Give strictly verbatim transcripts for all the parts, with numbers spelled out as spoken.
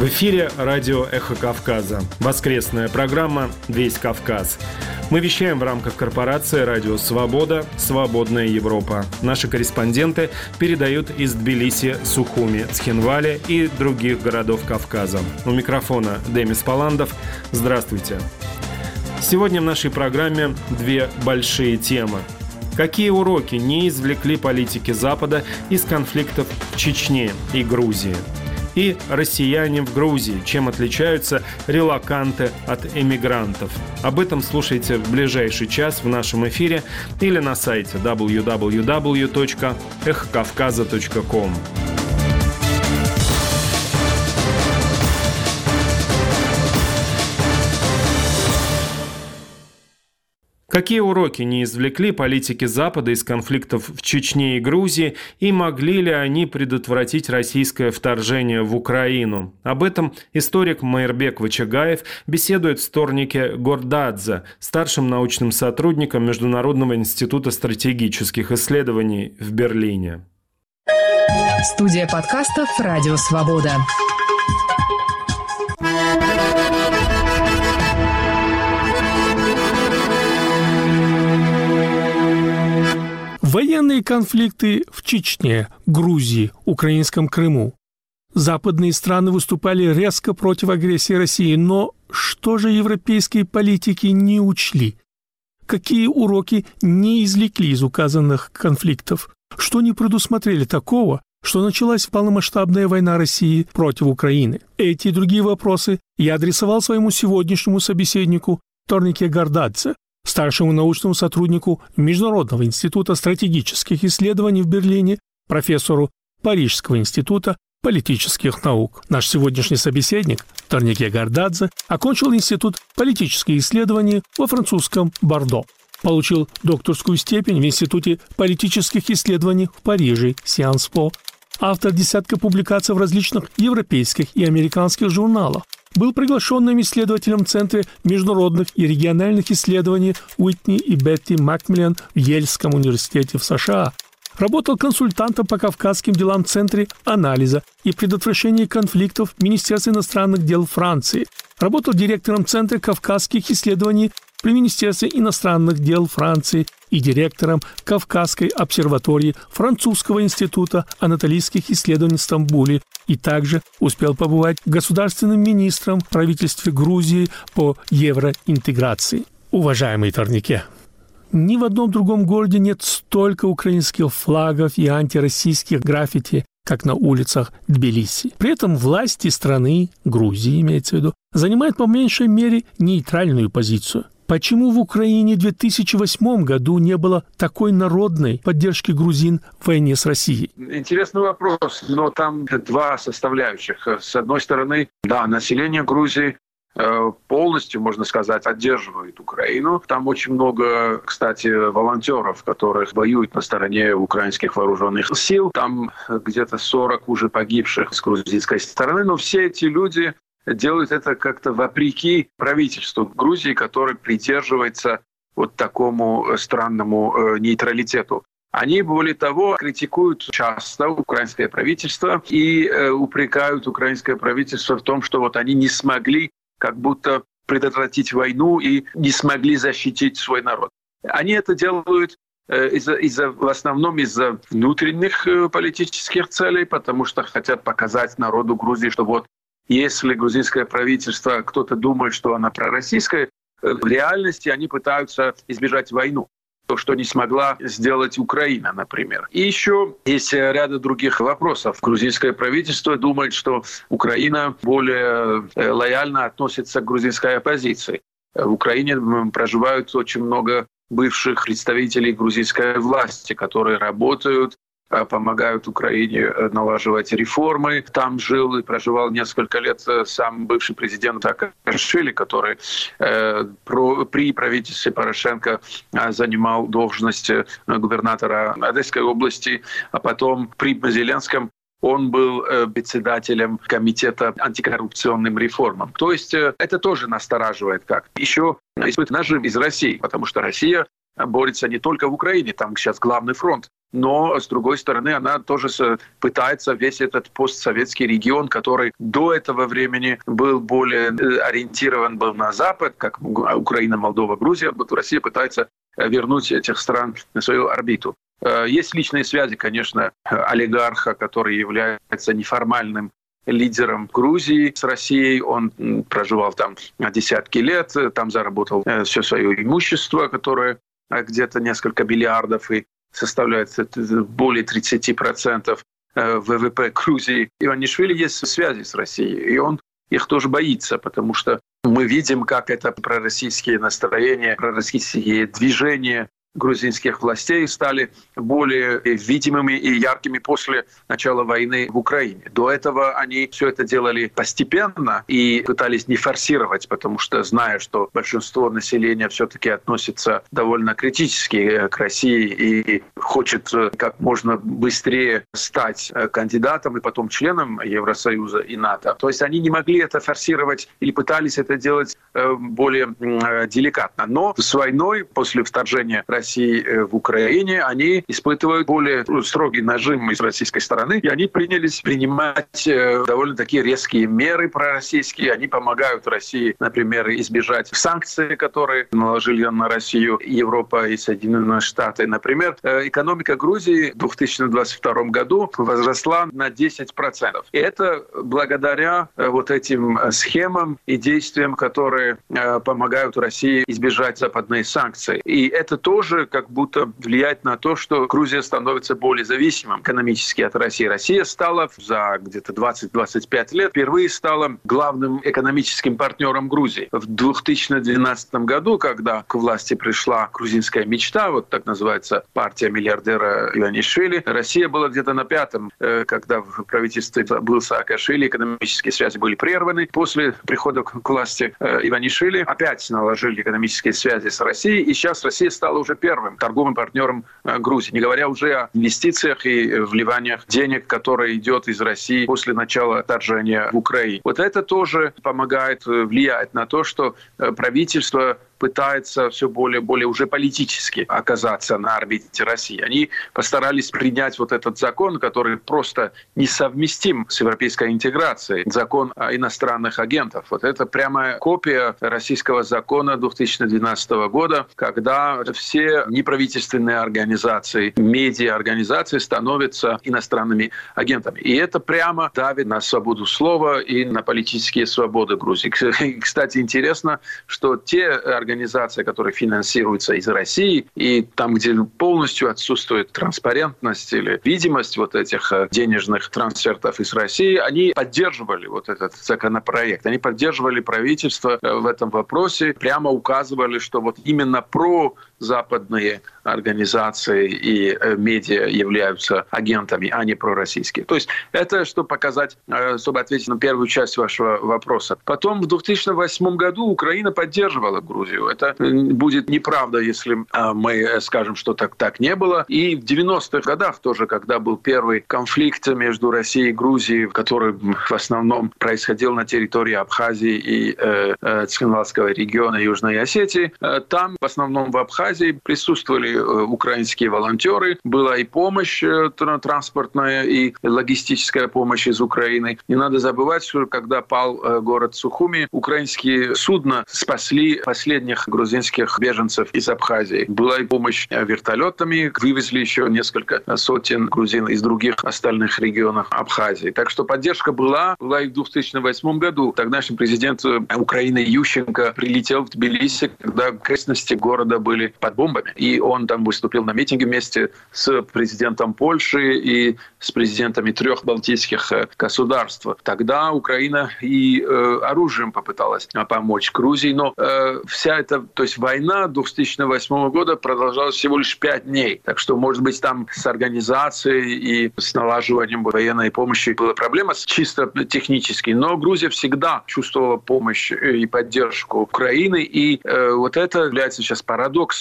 В эфире радио «Эхо Кавказа». Воскресная программа «Весь Кавказ». Мы вещаем в рамках корпорации «Радио Свобода. Свободная Европа». Наши корреспонденты передают из Тбилиси, Сухуми, Цхинвали и других городов Кавказа. У микрофона Демис Паландов. Здравствуйте. Сегодня в нашей программе две большие темы. Какие уроки не извлекли политики Запада из конфликтов в Чечне и Грузии? И россияне в Грузии, чем отличаются релоканты от эмигрантов. Об этом слушайте в ближайший час в нашем эфире или на сайте дабл ю дабл ю дабл ю точка эхо кавказа точка ком. Какие уроки не извлекли политики Запада из конфликтов в Чечне и Грузии, и могли ли они предотвратить российское вторжение в Украину? Об этом историк Майырбек Вачагаев беседует с Торнике Гордадзе, старшим научным сотрудником Международного института стратегических исследований в Берлине. Студия подкастов «Радио Свобода». Военные конфликты в Чечне, Грузии, Украинском Крыму. Западные страны выступали резко против агрессии России, но что же европейские политики не учли? Какие уроки не извлекли из указанных конфликтов? Что не предусмотрели такого, что началась полномасштабная война России против Украины? Эти и другие вопросы я адресовал своему сегодняшнему собеседнику Торнике Гордадзе, старшему научному сотруднику Международного института стратегических исследований в Берлине, профессору Парижского института политических наук. Наш сегодняшний собеседник, Торнике Гордадзе, окончил институт политических исследований во французском Бордо. Получил докторскую степень в Институте политических исследований в Париже, Сианс По. Автор десятка публикаций в различных европейских и американских журналах. Был приглашенным исследователем Центра международных и региональных исследований Уитни и Бетти Макмиллан в Йельском университете в США. Работал консультантом по кавказским делам в Центре анализа и предотвращения конфликтов в Министерстве иностранных дел Франции. Работал директором Центра кавказских исследований при Министерстве иностранных дел Франции и директором Кавказской обсерватории Французского института анатолийских исследований в Стамбуле, и также успел побывать государственным министром в правительстве Грузии по евроинтеграции. Уважаемый Торнике, ни в одном другом городе нет столько украинских флагов и антироссийских граффити, как на улицах Тбилиси. При этом власти страны, Грузии имеется в виду, занимают по меньшей мере нейтральную позицию. Почему в Украине в две тысячи восьмом году не было такой народной поддержки грузин в войне с Россией? Интересный вопрос, но там два составляющих. С одной стороны, да, население Грузии полностью, можно сказать, поддерживает Украину. Там очень много, кстати, волонтеров, которые воюют на стороне украинских вооруженных сил. Там где-то сорок уже погибших с грузинской стороны, но все эти люди делают это как-то вопреки правительству Грузии, которое придерживается вот такому странному э, нейтралитету. Они, более того, критикуют часто украинское правительство и э, упрекают украинское правительство в том, что вот они не смогли как будто предотвратить войну и не смогли защитить свой народ. Они это делают э, из-за, из-за, в основном из-за внутренних э, политических целей, потому что хотят показать народу Грузии, что вот если грузинское правительство, кто-то думает, что оно пророссийское, в реальности они пытаются избежать войну. То, что не смогла сделать Украина, например. И еще есть ряд других вопросов. Грузинское правительство думает, что Украина более лояльно относится к грузинской оппозиции. В Украине проживают очень много бывших представителей грузинской власти, которые работают, помогают Украине налаживать реформы. Там жил и проживал несколько лет сам бывший президент Саакашвили, который э, про, при правительстве Порошенко занимал должность губернатора Одесской области, а потом при Зеленском он был председателем комитета антикоррупционным реформам. То есть это тоже настораживает как. Еще испытывает нажим из России, потому что Россия борется не только в Украине, там сейчас главный фронт но, с другой стороны, она тоже пытается весь этот постсоветский регион, который до этого времени был более ориентирован был на Запад, как Украина, Молдова, Грузия, вот Россия пытается вернуть этих стран на свою орбиту. Есть личные связи, конечно, олигарха, который является неформальным лидером Грузии с Россией. Он проживал там десятки лет, там заработал все свое имущество, которое где-то несколько миллиардов и составляет более тридцать процентов ВВП Грузии. Иванишвили есть связи с Россией, и он их тоже боится, потому что мы видим, как это пророссийские настроения, пророссийские движения грузинских властей стали более видимыми и яркими после начала войны в Украине. До этого они все это делали постепенно и пытались не форсировать, потому что, зная, что большинство населения все-таки относится довольно критически к России и хочет как можно быстрее стать кандидатом и потом членом Евросоюза и НАТО. То есть они не могли это форсировать или пытались это делать более деликатно. Но с войной, после вторжения России в Украине, они испытывают более строгий нажим с российской стороны, и они принялись принимать довольно такие резкие меры пророссийские. Они помогают России, например, избежать санкций, которые наложили на Россию Европа и Соединенные Штаты. Например, экономика Грузии в две тысячи двадцать втором году возросла на десять процентов. И это благодаря вот этим схемам и действиям, которые помогают России избежать западные санкции. И это тоже как будто влияет на то, что Грузия становится более зависимым экономически от России. Россия стала за где-то двадцать-двадцать пять лет впервые стала главным экономическим партнером Грузии. В две тысячи двенадцатом году, когда к власти пришла грузинская мечта, вот так называется партия миллиардера Иванишвили, Россия была где-то на пятом, когда в правительстве был Саакашвили, экономические связи были прерваны. После прихода к власти Иванишвили опять наложили экономические связи с Россией, и сейчас Россия стала уже первым торговым партнером Грузии, не говоря уже о инвестициях и вливаниях денег, которые идет из России после начала вторжения в Украину. Вот это тоже помогает, влияет на то, что правительство пытается все более и более уже политически оказаться на орбите России. Они постарались принять вот этот закон, который просто несовместим с европейской интеграцией, закон о иностранных агентов. Вот это прямая копия российского закона две тысячи двенадцатого года, когда все неправительственные организации, медиа-организации становятся иностранными агентами. И это прямо давит на свободу слова и на политические свободы Грузии. Кстати, интересно, что те организации, которые финансируются из России, и там, где полностью отсутствует транспарентность или видимость вот этих денежных трансфертов из России, они поддерживали вот этот законопроект. Они поддерживали правительство в этом вопросе, прямо указывали, что вот именно прозападные организации и медиа являются агентами, а не пророссийские. То есть это, чтобы показать, чтобы ответить на первую часть вашего вопроса. Потом в две тысячи восьмом году Украина поддерживала Грузию. Это будет неправда, если мы скажем, что так, так не было. И в девяностых годах тоже, когда был первый конфликт между Россией и Грузией, который в основном происходил на территории Абхазии и э, э, Цхинвальского региона Южной Осетии, э, там в основном в Абхазии присутствовали э, украинские волонтеры. Была и помощь э, транспортная, и логистическая помощь из Украины. Не надо забывать, что когда пал э, город Сухуми, украинские судна спасли последних грузинских беженцев из Абхазии. Была и помощь вертолетами, вывезли еще несколько сотен грузин из других остальных регионов Абхазии. Так что поддержка была, была и в две тысячи восьмом году. Тогдашний президент Украины Ющенко прилетел в Тбилиси, когда окрестности города были под бомбами. И он там выступил на митинге вместе с президентом Польши и с президентами трех балтийских государств. Тогда Украина и э, оружием попыталась помочь Грузии, но э, вся эта, то есть война две тысячи восьмого года продолжалась всего лишь пять дней. Так что, может быть, там с организацией и с налаживанием военной помощи была проблема чисто технически. Но Грузия всегда чувствовала помощь и поддержку Украины. И э, вот это является сейчас парадоксом.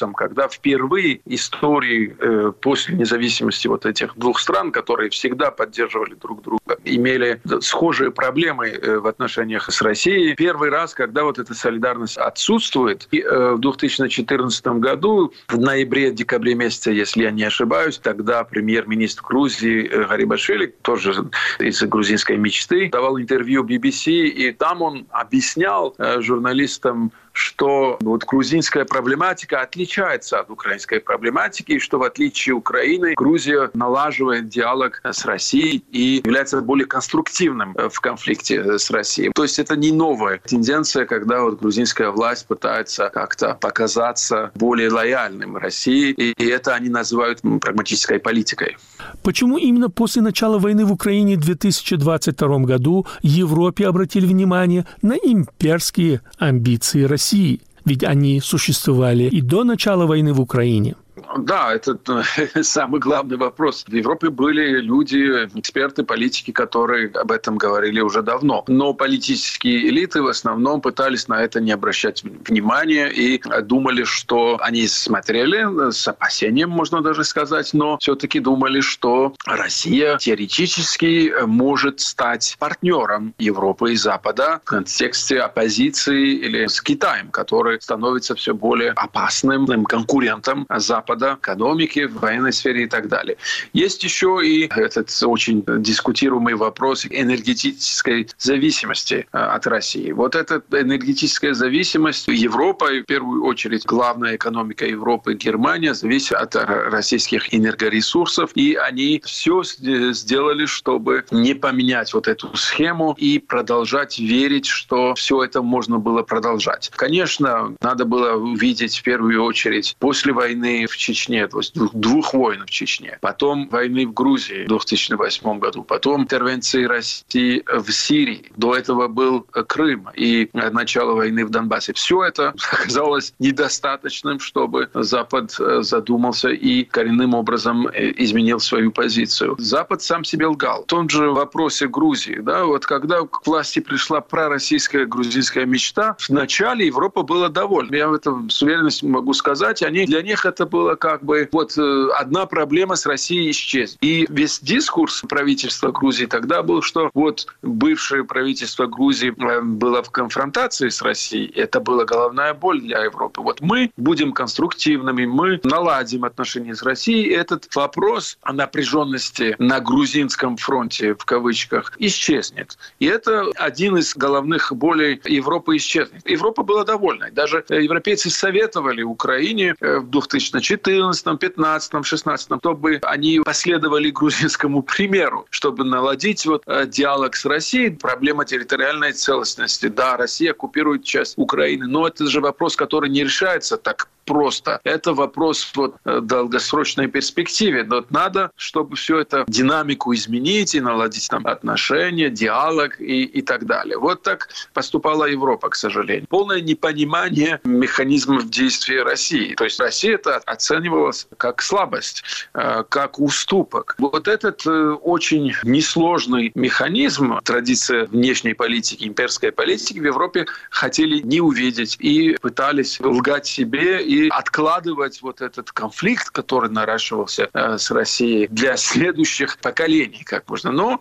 ужасом, когда впервые истории э, после независимости вот этих двух стран, которые всегда поддерживали друг друга, имели схожие проблемы э, в отношениях с Россией. Первый раз, когда вот эта солидарность отсутствует, и э, в две тысячи четырнадцатом году, в ноябре-декабре месяце, если я не ошибаюсь, тогда премьер-министр Грузии э, Гарибашвили, тоже из грузинской мечты, давал интервью би би си, и там он объяснял э, журналистам, что вот грузинская проблематика отличается от украинской проблематики, и что в отличие от Украины Грузия налаживает диалог с Россией и является более конструктивным в конфликте с Россией. То есть это не новая тенденция, когда вот грузинская власть пытается как-то показаться более лояльным России, и это они называют прагматической политикой. Почему именно после начала войны в Украине в две тысячи двадцать втором году Европе обратили внимание на имперские амбиции России? Ведь они существовали и до начала войны в Украине. Да, это самый главный вопрос. В Европе были люди, эксперты, политики, которые об этом говорили уже давно. Но политические элиты в основном пытались на это не обращать внимания и думали, что они смотрели с опасением, можно даже сказать, но все-таки думали, что Россия теоретически может стать партнером Европы и Запада в контексте оппозиции или с Китаем, который становится все более опасным конкурентом Запада. Экономики, в военной сфере и так далее. Есть еще и этот очень дискутируемый вопрос энергетической зависимости от России. Вот эта энергетическая зависимость Европы, в первую очередь главная экономика Европы, Германия, зависит от российских энергоресурсов, и они все сделали, чтобы не поменять вот эту схему и продолжать верить, что все это можно было продолжать. Конечно, надо было увидеть в первую очередь после войны в Чечне, то есть двух войн в Чечне, потом войны в Грузии в две тысячи восьмом году, потом интервенции России в Сирии. До этого был Крым и начало войны в Донбассе. Все это оказалось недостаточным, чтобы Запад задумался и коренным образом изменил свою позицию. Запад сам себе лгал. В том же вопросе Грузии, да, вот когда к власти пришла пророссийская грузинская мечта, вначале Европа была довольна. Я в этом с уверенностью могу сказать, они, для них это было как бы вот одна проблема с Россией исчезнет. И весь дискурс правительства Грузии тогда был, что вот бывшее правительство Грузии было в конфронтации с Россией. Это была головная боль для Европы. Вот мы будем конструктивными, мы наладим отношения с Россией. Этот вопрос о напряженности на грузинском фронте, в кавычках, исчезнет. И это один из головных болей Европы исчезнет. Европа была довольна. Даже европейцы советовали Украине в две тысячи четырнадцатом, пятнадцатом, шестнадцатом, чтобы они последовали грузинскому примеру, чтобы наладить вот диалог с Россией. Проблема территориальной целостности. Да, Россия оккупирует часть Украины, но это же вопрос, который не решается так просто. Это вопрос вот, долгосрочной перспективе. Но надо, чтобы все это динамику изменить и наладить там отношения, диалог и, и так далее. Вот так поступала Европа, к сожалению. Полное непонимание механизмов действия России. То есть Россия это оценивалась как слабость, как уступок. Вот этот очень несложный механизм, традиция внешней политики, имперской политики в Европе хотели не увидеть и пытались лгать себе и и откладывать вот этот конфликт, который наращивался э, с Россией для следующих поколений, как можно. Но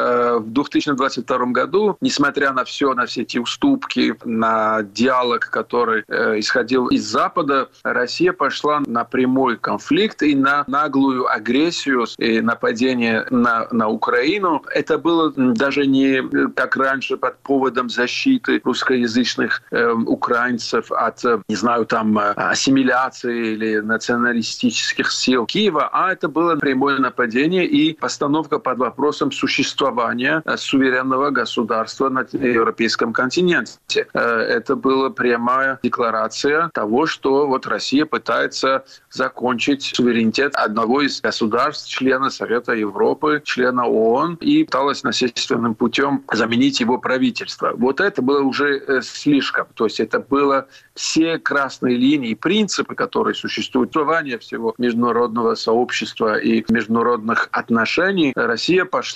в две тысячи двадцать втором году, несмотря на все, на все эти уступки, на диалог, который э, исходил из Запада, Россия пошла на прямой конфликт и на наглую агрессию и нападение на, на Украину. Это было даже не как раньше под поводом защиты русскоязычных э, украинцев от, не знаю, там, ассимиляции или националистических сил Киева, а это было прямое нападение и постановка под вопросом существования суверенного государства на европейском континенте. Это была прямая декларация того, что вот Россия пытается закончить суверенитет одного из государств, члена Совета Европы, члена ООН, и пыталась насильственным путем заменить его правительство. Вот это было уже слишком. То есть это было все красные линии, принципы, которые существуют, существование всего международного сообщества и международных отношений. Россия пошла на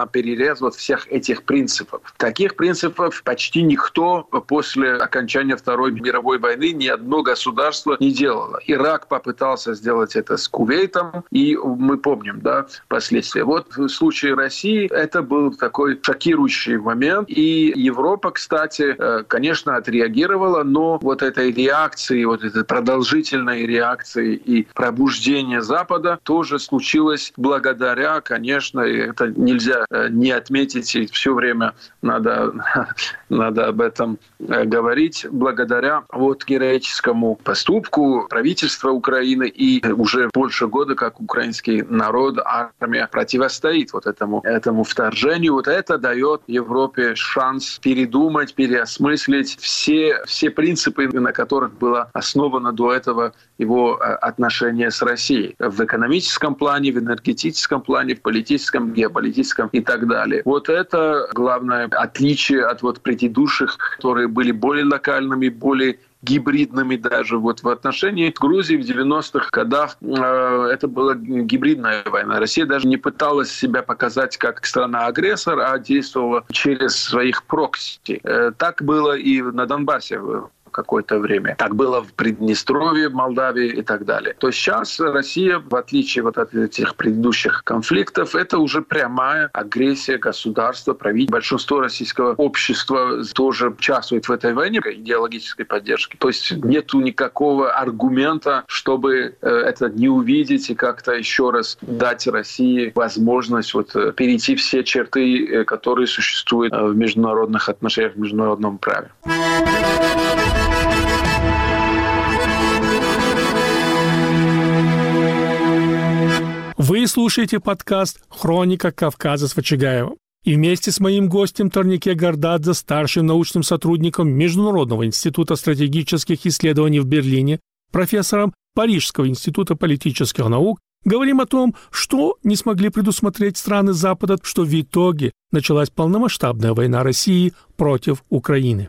на перерез вот всех этих принципов. Таких принципов почти никто после окончания Второй мировой войны, ни одно государство не делало. Ирак попытался сделать это с Кувейтом, и мы помним, да, последствия. Вот в случае России это был такой шокирующий момент, и Европа, кстати, конечно, отреагировала, но вот этой реакции, вот этой продолжительной реакции и пробуждения Запада тоже случилось благодаря, конечно, и это нельзя не отметить, и все время надо, надо об этом говорить, благодаря вот героическому поступку правительства Украины, и уже больше года, как украинский народ, армия противостоит вот этому, этому вторжению. Вот это дает Европе шанс передумать, переосмыслить все, все принципы, на которых было основано до этого его отношение с Россией. В экономическом плане, в энергетическом плане, в политическом, геополитическом и так далее. Вот это главное отличие от вот предыдущих, которые были более локальными, более гибридными даже. Вот в отношении Грузии в девяностых годах э, это была гибридная война. Россия даже не пыталась себя показать как страна-агрессор, а действовала через своих прокси. Э, так было и на Донбассе какое-то время. Так было в Приднестровье, в Молдавии и так далее. То сейчас Россия, в отличие вот от этих предыдущих конфликтов, это уже прямая агрессия государства, правительства. Большинство российского общества тоже участвует в этой войне идеологической поддержки. То есть нету никакого аргумента, чтобы это не увидеть и как-то еще раз дать России возможность вот перейти все черты, которые существуют в международных отношениях, в международном праве. Вы слушаете подкаст «Хроника Кавказа» с Вачигаевым. И вместе с моим гостем Торнике Гордадзе, старшим научным сотрудником Международного института стратегических исследований в Берлине, профессором Парижского института политических наук, говорим о том, что не смогли предусмотреть страны Запада, что в итоге началась полномасштабная война России против Украины.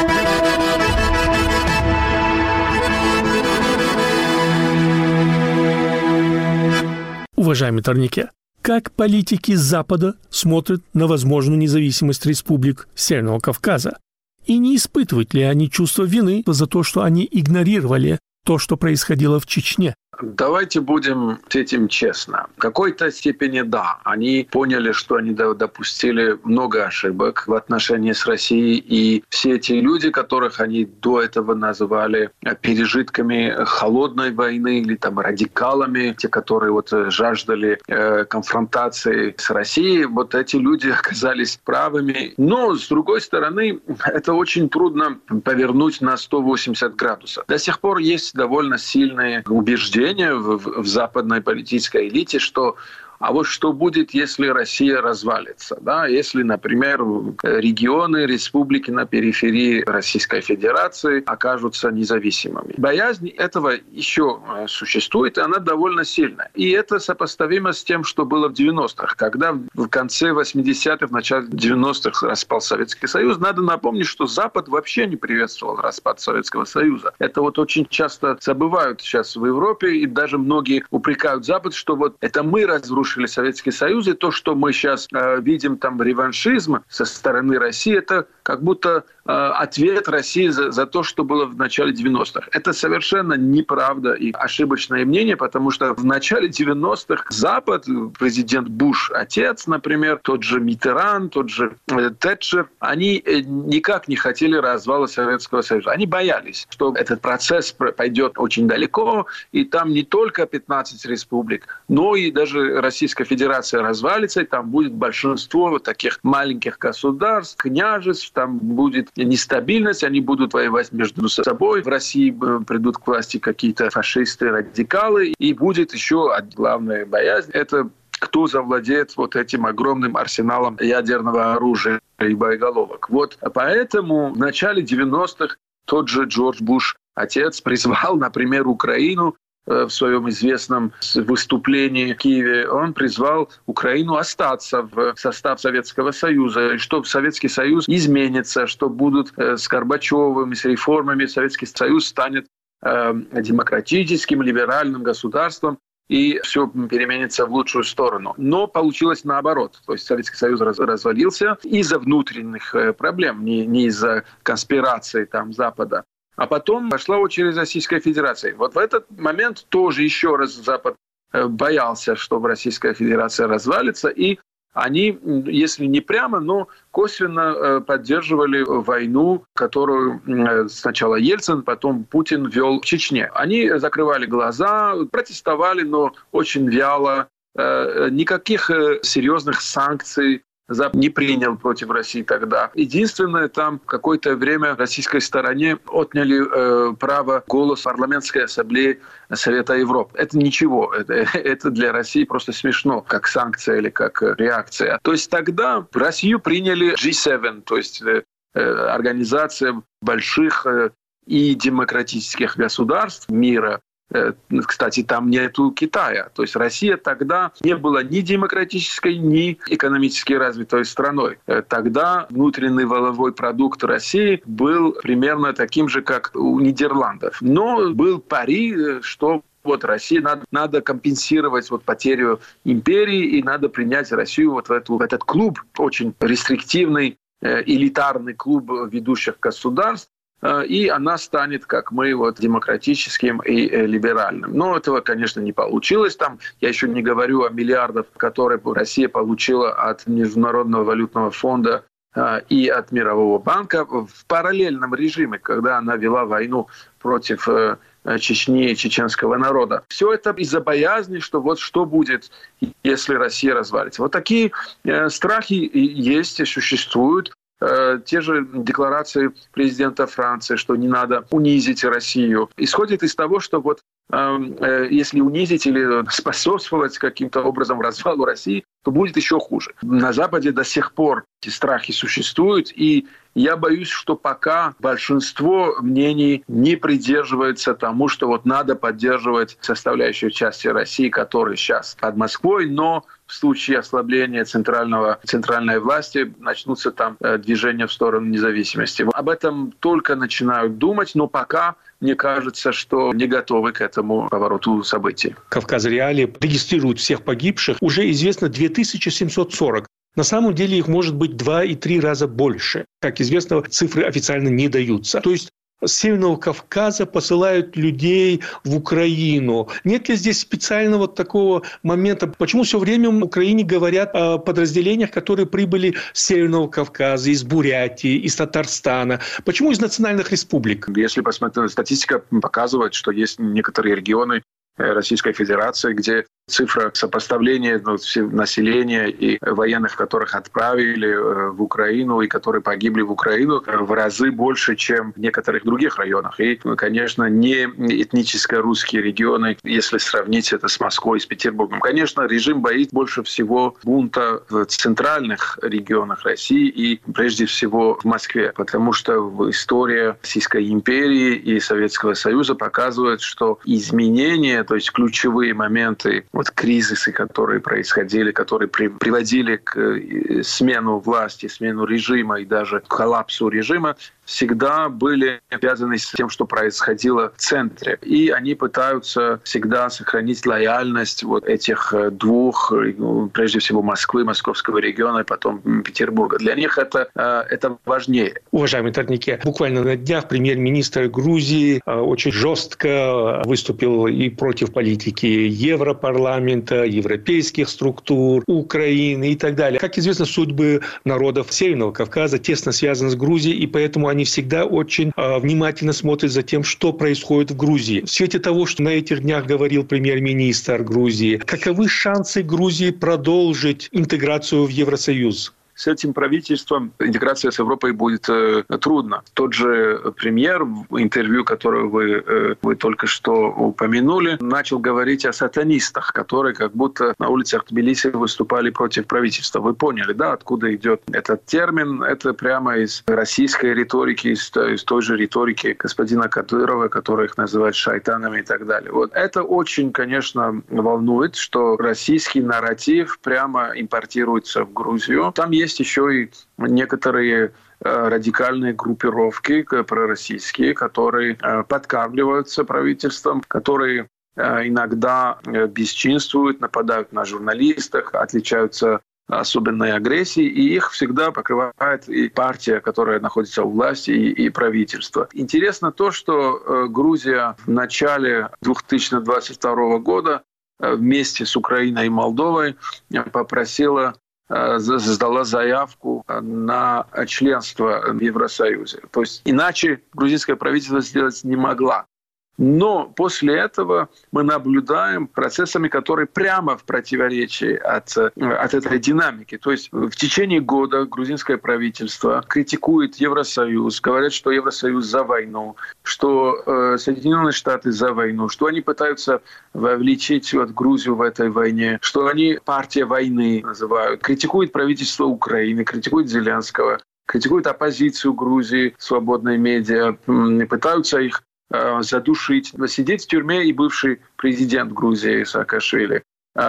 Уважаемый Торнике, как политики Запада смотрят на возможную независимость республик Северного Кавказа? И не испытывают ли они чувство вины за то, что они игнорировали то, что происходило в Чечне? Давайте будем с этим честно. В какой-то степени да. Они поняли, что они допустили много ошибок в отношении с Россией. И все эти люди, которых они до этого называли пережитками холодной войны или там радикалами, те, которые вот жаждали э, конфронтации с Россией, вот эти люди оказались правыми. Но, с другой стороны, это очень трудно повернуть на сто восемьдесят градусов. До сих пор есть довольно сильные убеждения в, в западной политической элите, что а вот что будет, если Россия развалится? Да? Если, например, регионы, республики на периферии Российской Федерации окажутся независимыми. Боязнь этого еще существует, и она довольно сильная. И это сопоставимо с тем, что было в девяностых, когда в конце восьмидесятых, в начале девяностых распал Советский Союз. Надо напомнить, что Запад вообще не приветствовал распад Советского Союза. Это вот очень часто забывают сейчас в Европе, и даже многие упрекают Запад, что вот это мы разрушили Советский Союз, и то, что мы сейчас э, видим там реваншизм со стороны России, это как будто э, ответ России за, за то, что было в начале девяностых. Это совершенно неправда и ошибочное мнение, потому что в начале девяностых Запад, президент Буш, отец, например, тот же Миттеран, тот же э, Тэтчер, они э, никак не хотели развала Советского Союза. Они боялись, что этот процесс пойдет очень далеко, и там не только пятнадцать республик, но и даже Россия Российская Федерация развалится, и там будет большинство вот таких маленьких государств, княжеств, там будет нестабильность, они будут воевать между собой. В России придут к власти какие-то фашисты, радикалы, и будет еще главная боязнь – это кто завладеет вот этим огромным арсеналом ядерного оружия и боеголовок. Вот поэтому в начале девяностых тот же Джордж Буш, отец, призвал, например, Украину в своем известном выступлении в Киеве, он призвал Украину остаться в состав Советского Союза, что Советский Союз изменится, что будут с Горбачевым, с реформами Советский Союз станет демократическим, либеральным государством. и все переменится в лучшую сторону. Но получилось наоборот. То есть Советский Союз раз, развалился из-за внутренних проблем, не, не из-за конспирации там, Запада. А потом пошла очередь Российской Федерации. Вот в этот момент тоже еще раз Запад боялся, что Российская Федерация развалится, и они, если не прямо, но косвенно поддерживали войну, которую сначала Ельцин, потом Путин вел в Чечне. Они закрывали глаза, протестовали, но очень вяло. Никаких серьезных санкций Запад не принял против России тогда. Единственное, там какое-то время российской стороне отняли э, право голоса в парламентской ассамблее Совета Европы. Это ничего. Это, это для России просто смешно, как санкция или как реакция. То есть тогда Россию приняли джи семь, то есть э, организация больших э, и демократических государств мира. Кстати, там нету Китая. То есть Россия тогда не была ни демократической, ни экономически развитой страной. Тогда внутренний валовой продукт России был примерно таким же, как у Нидерландов. Но был пари, что вот России надо, надо компенсировать вот потерю империи, и надо принять Россию вот в, эту, в этот клуб, очень рестриктивный, элитарный клуб ведущих государств, и она станет, как мы, вот, демократическим и либеральным. Но этого, конечно, не получилось. Там я еще не говорю о миллиардах, которые Россия получила от Международного валютного фонда и от Мирового банка в параллельном режиме, когда она вела войну против Чечни и чеченского народа. Все это из-за боязни, что вот что будет, если Россия развалится. Вот такие страхи есть и существуют. Те же декларации президента Франции, что не надо унизить Россию, исходит из того, что вот э, если унизить или способствовать каким-то образом развалу России, то будет еще хуже. На Западе до сих пор эти страхи существуют, и я боюсь, что пока большинство мнений не придерживается тому, что вот надо поддерживать составляющую часть России, которая сейчас под Москвой, но в случае ослабления центрального, центральной власти начнутся там движения в сторону независимости. Об этом только начинают думать, но пока мне кажется, что не готовы к этому повороту событий. Кавказ Реалии регистрирует всех погибших. Уже известно две тысячи семьсот сорок. На самом деле их может быть два и три раза больше. Как известно, цифры официально не даются. То есть с Северного Кавказа посылают людей в Украину. Нет ли здесь специального такого момента? Почему все время в Украине говорят о подразделениях, которые прибыли с Северного Кавказа, из Бурятии, из Татарстана? Почему из национальных республик? Если посмотреть, статистика показывает, что есть некоторые регионы Российской Федерации, где цифра сопоставления ну, населения и военных, которых отправили в Украину и которые погибли в Украину, в разы больше, чем в некоторых других районах. И, конечно, не этнически русские регионы, если сравнить это с Москвой, с Петербургом. Конечно, режим боится больше всего бунта в центральных регионах России и прежде всего в Москве, потому что история Российской империи и Советского Союза показывает, что изменения, то есть ключевые моменты, вот кризисы, которые происходили, которые при, приводили к смену власти, смену режима и даже к коллапсу режима, всегда были связаны с тем, что происходило в центре. И они пытаются всегда сохранить лояльность вот этих двух, прежде всего Москвы, московского региона, и потом Петербурга. Для них это, это важнее. Уважаемые Торнике, буквально на днях премьер-министр Грузии очень жестко выступил и против политики Европарламента, европейских структур, Украины и так далее. Как известно, судьбы народов Северного Кавказа тесно связаны с Грузией, и поэтому они всегда очень э, внимательно смотрят за тем, что происходит в Грузии. В свете того, что на этих днях говорил премьер-министр Грузии, каковы шансы Грузии продолжить интеграцию в Евросоюз? С этим правительством интеграция с Европой будет э, трудно. Тот же премьер в интервью, которое вы, э, вы только что упомянули, начал говорить о сатанистах, которые как будто на улицах Тбилиси выступали против правительства. Вы поняли, да, откуда идет этот термин? Это прямо из российской риторики, из, из той же риторики господина Кадырова, который их называют шайтанами и так далее. Вот это очень, конечно, волнует, что российский нарратив прямо импортируется в Грузию. Там есть Есть еще и некоторые радикальные группировки пророссийские, которые подкармливаются правительством, которые иногда бесчинствуют, нападают на журналистов, отличаются особенной агрессией, и их всегда покрывает и партия, которая находится у власти, и, и правительство. Интересно то, что Грузия в начале две тысячи двадцать второго года вместе с Украиной и Молдовой попросила, сдала заявку на членство в Евросоюзе. То есть иначе грузинское правительство сделать не могла. Но после этого мы наблюдаем процессами, которые прямо в противоречии от, от этой динамики. То есть в течение года грузинское правительство критикует Евросоюз, говорят, что Евросоюз за войну, что э, Соединенные Штаты за войну, что они пытаются вовлечь вот, Грузию в этой войне, что они партия войны называют, критикуют правительство Украины, критикуют Зеленского, критикуют оппозицию Грузии, свободные медиа, пытаются их задушить. Сидеть в тюрьме и бывший президент Грузии Саакашвили.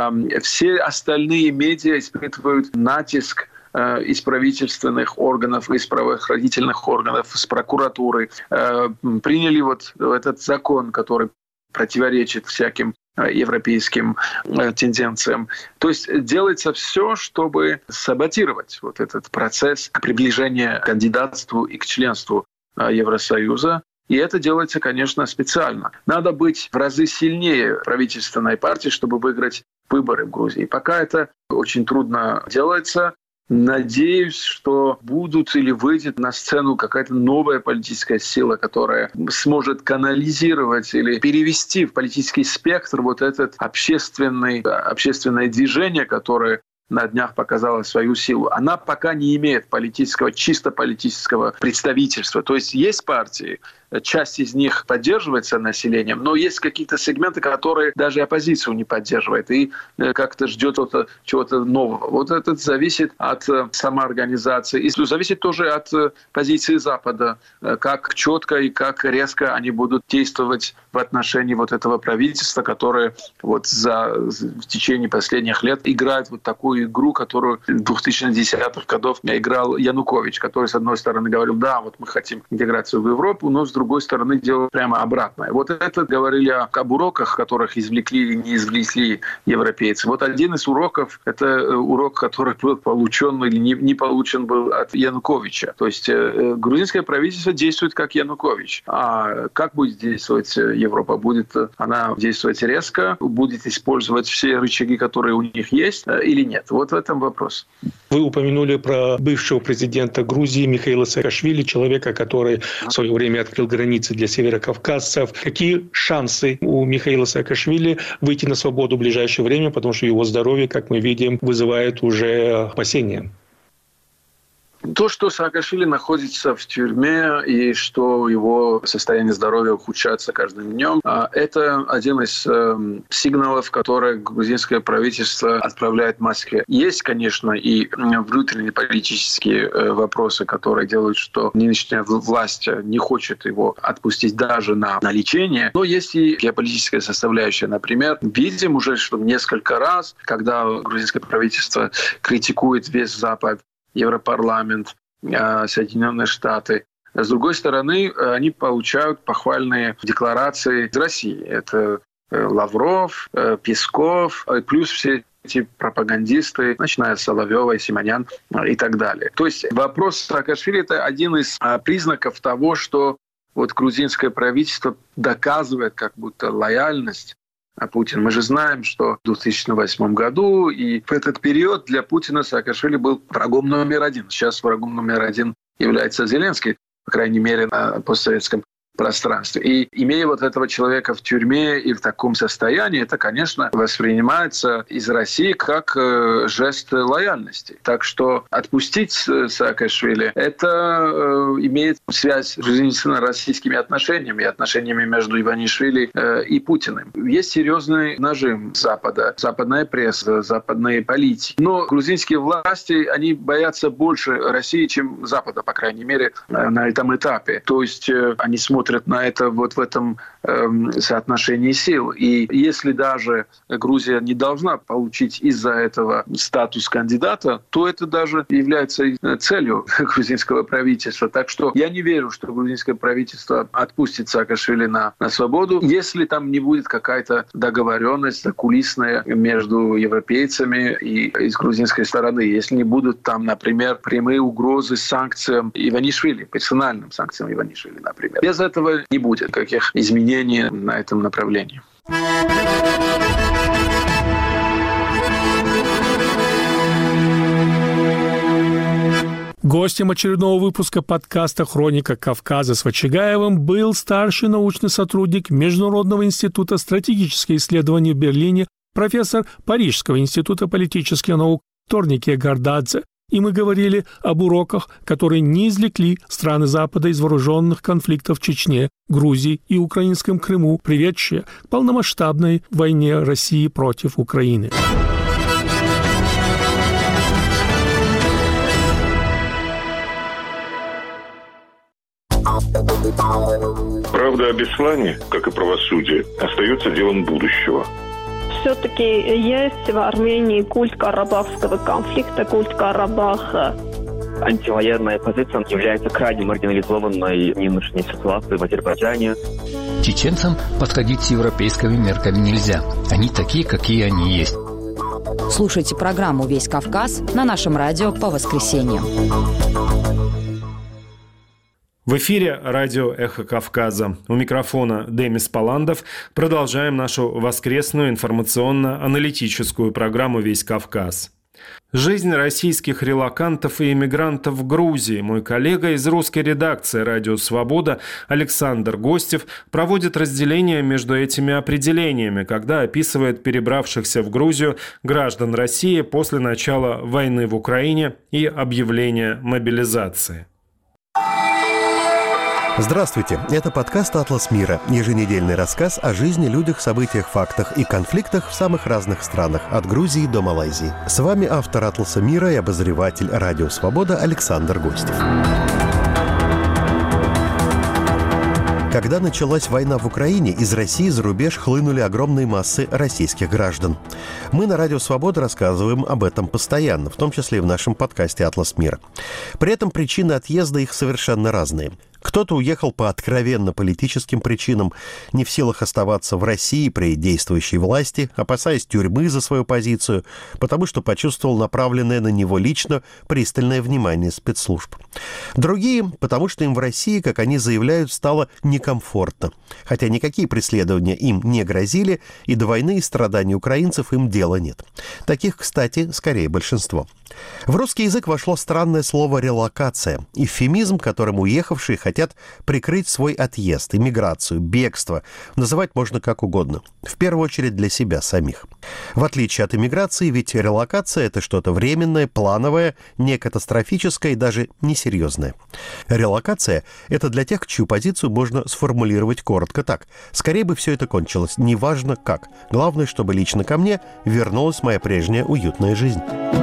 Все остальные медиа испытывают натиск из правительственных органов, из правоохранительных органов, из прокуратуры. Приняли вот этот закон, который противоречит всяким европейским тенденциям. То есть делается все, чтобы саботировать вот этот процесс приближения к кандидатству и к членству Евросоюза. И это делается, конечно, специально. Надо быть в разы сильнее правительственной партии, чтобы выиграть выборы в Грузии. Пока это очень трудно делается. Надеюсь, что будут или выйдет на сцену какая-то новая политическая сила, которая сможет канализировать или перевести в политический спектр вот это общественное, общественное движение, которое на днях показала свою силу. Она пока не имеет политического, чисто политического представительства. То есть есть партии, часть из них поддерживается населением, но есть какие-то сегменты, которые даже оппозицию не поддерживают и как-то ждет чего-то нового. Вот это зависит от самоорганизации. И зависит тоже от позиции Запада, как четко и как резко они будут действовать в отношении вот этого правительства, которое вот за, в течение последних лет играет вот такую игру, которую в двухтысячных годах играл Янукович, который, с одной стороны, говорил, да, вот мы хотим интеграцию в Европу, но с другой стороны делал прямо обратное. Вот это говорили об уроках, которых извлекли или не извлекли европейцы. Вот один из уроков — это урок, который был получен или не, не получен был от Януковича. То есть э, грузинское правительство действует как Янукович. А как будет действовать Европа? Будет она действовать резко? Будет использовать все рычаги, которые у них есть, э, или нет? Вот в этом вопрос. Вы упомянули про бывшего президента Грузии Михаила Саакашвили, человека, который в свое время открыл границы для северокавказцев. Какие шансы у Михаила Саакашвили выйти на свободу в ближайшее время, потому что его здоровье, как мы видим, вызывает уже опасения? То, что Саакашвили находится в тюрьме и что его состояние здоровья ухудшается каждым днем, это один из сигналов, которые грузинское правительство отправляет в Москве. Есть, конечно, и внутренние политические вопросы, которые делают, что нынешняя власть не хочет его отпустить даже на, на лечение. Но есть и геополитическая составляющая. Например, видим уже, что несколько раз, когда грузинское правительство критикует весь Запад, Европарламент, Соединенные Штаты. С другой стороны, они получают похвальные декларации из России. Это Лавров, Песков, плюс все эти пропагандисты, начиная с Соловьева, Симонян и так далее. То есть вопрос Саакашвили — это один из признаков того, что вот грузинское правительство доказывает как будто лояльность а Путин. Мы же знаем, что в две тысячи восьмом году и в этот период для Путина Саакашвили был врагом номер один. Сейчас врагом номер один является Зеленский, по крайней мере, на постсоветском пространстве. И имея вот этого человека в тюрьме и в таком состоянии, это, конечно, воспринимается из России как э, жест лояльности. Так что отпустить Саакашвили — это э, имеет связь с грузинско-российскими отношениями, отношениями между Иванишвили э, и Путиным. Есть серьезный нажим Запада, западная пресса, западные политики. Но грузинские власти, они боятся больше России, чем Запада, по крайней мере, э, на этом этапе. То есть э, они смотрят смотрят на это вот в этом э, соотношении сил. И если даже Грузия не должна получить из-за этого статус кандидата, то это даже является целью грузинского правительства. Так что я не верю, что грузинское правительство отпустит Саакашвили на, на свободу, если там не будет какая-то договоренность закулисная между европейцами и из грузинской стороны. Если не будут там, например, прямые угрозы санкциям Иванишвили, персональным санкциям Иванишвили, например. Без этого не будет каких изменений на этом направлении. Гостем очередного выпуска подкаста «Хроника Кавказа» с Вачигаевым был старший научный сотрудник Международного института стратегических исследований в Берлине, профессор Парижского института политических наук Торнике Гардадзе. И мы говорили об уроках, которые не извлекли страны Запада из вооруженных конфликтов в Чечне, Грузии и украинском Крыму, приведшие к полномасштабной войне России против Украины. Правда о Беслане, как и правосудие, остается делом будущего. Все-таки есть в Армении культ карабахского конфликта, культ Карабаха. Антивоенная позиция является крайне маргинализованной в нынешней ситуации в Азербайджане. Чеченцам подходить с европейскими мерками нельзя. Они такие, какие они есть. Слушайте программу «Весь Кавказ» на нашем радио по воскресеньям. В эфире радио «Эхо Кавказа». У микрофона Демис Паландов. Продолжаем нашу воскресную информационно-аналитическую программу «Весь Кавказ». Жизнь российских релокантов и иммигрантов в Грузии. Мой коллега из русской редакции «Радио Свобода» Александр Гостев проводит разделение между этими определениями, когда описывает перебравшихся в Грузию граждан России после начала войны в Украине и объявления мобилизации. Здравствуйте, это подкаст «Атлас мира», еженедельный рассказ о жизни, людях, событиях, фактах и конфликтах в самых разных странах, от Грузии до Малайзии. С вами автор «Атласа мира» и обозреватель «Радио Свобода» Александр Гостев. Когда началась война в Украине, из России за рубеж хлынули огромные массы российских граждан. Мы на Радио Свобода рассказываем об этом постоянно, в том числе и в нашем подкасте «Атлас мира». При этом причины отъезда их совершенно разные. Кто-то уехал по откровенно политическим причинам, не в силах оставаться в России при действующей власти, опасаясь тюрьмы за свою позицию, потому что почувствовал направленное на него лично пристальное внимание спецслужб. Другие, потому что им в России, как они заявляют, стало некомфортно, хотя никакие преследования им не грозили, и до войны и страданий украинцев им дела нет. Таких, кстати, скорее большинство. В русский язык вошло странное слово «релокация», эвфемизм, которым уехавшие хотят прикрыть свой отъезд, эмиграцию, бегство. Называть можно как угодно. В первую очередь для себя самих. В отличие от эмиграции, ведь релокация – это что-то временное, плановое, не катастрофическое и даже несерьезное. Релокация – это для тех, чью позицию можно сформулировать коротко так. Скорее бы все это кончилось, неважно как. Главное, чтобы лично ко мне вернулась моя прежняя уютная жизнь.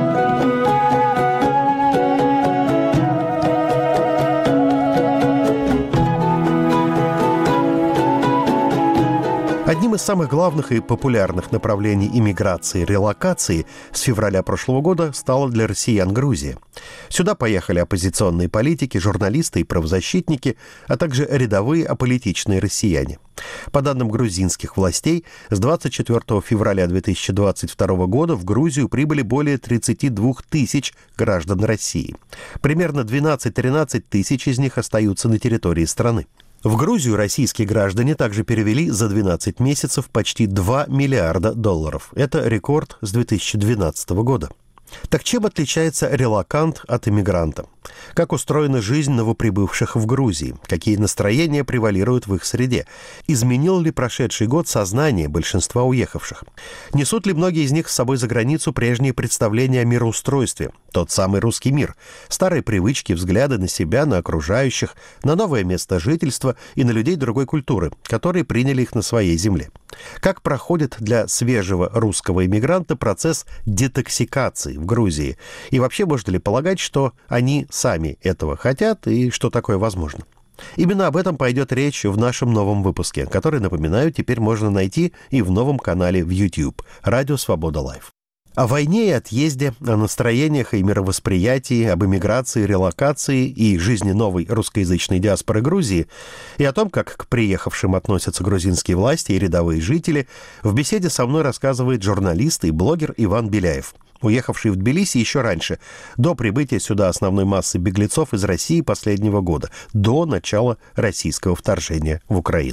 Одним из самых главных и популярных направлений иммиграции и релокации с февраля прошлого года стала для россиян Грузия. Сюда поехали оппозиционные политики, журналисты и правозащитники, а также рядовые аполитичные россияне. По данным грузинских властей, с двадцать четвёртого февраля две тысячи двадцать второго года в Грузию прибыли более тридцать два тысяч граждан России. Примерно двенадцать-тринадцать тысяч из них остаются на территории страны. В Грузию российские граждане также перевели за двенадцать месяцев почти два миллиарда долларов. Это рекорд с две тысячи двенадцатого года. Так чем отличается релокант от иммигранта? Как устроена жизнь новоприбывших в Грузии? Какие настроения превалируют в их среде? Изменил ли прошедший год сознание большинства уехавших? Несут ли многие из них с собой за границу прежние представления о мироустройстве? Тот самый русский мир. Старые привычки, взгляды на себя, на окружающих, на новое место жительства и на людей другой культуры, которые приняли их на своей земле. Как проходит для свежего русского иммигранта процесс детоксикации в Грузии? И вообще можно ли полагать, что они сами этого хотят и что такое возможно? Именно об этом пойдет речь в нашем новом выпуске, который, напоминаю, теперь можно найти и в новом канале в YouTube «Радио Свобода Лайв». О войне и отъезде, о настроениях и мировосприятии, об эмиграции, релокации и жизни новой русскоязычной диаспоры Грузии и о том, как к приехавшим относятся грузинские власти и рядовые жители, в беседе со мной рассказывает журналист и блогер Иван Беляев, уехавший в Тбилиси еще раньше, до прибытия сюда основной массы беглецов из России последнего года, до начала российского вторжения в Украину.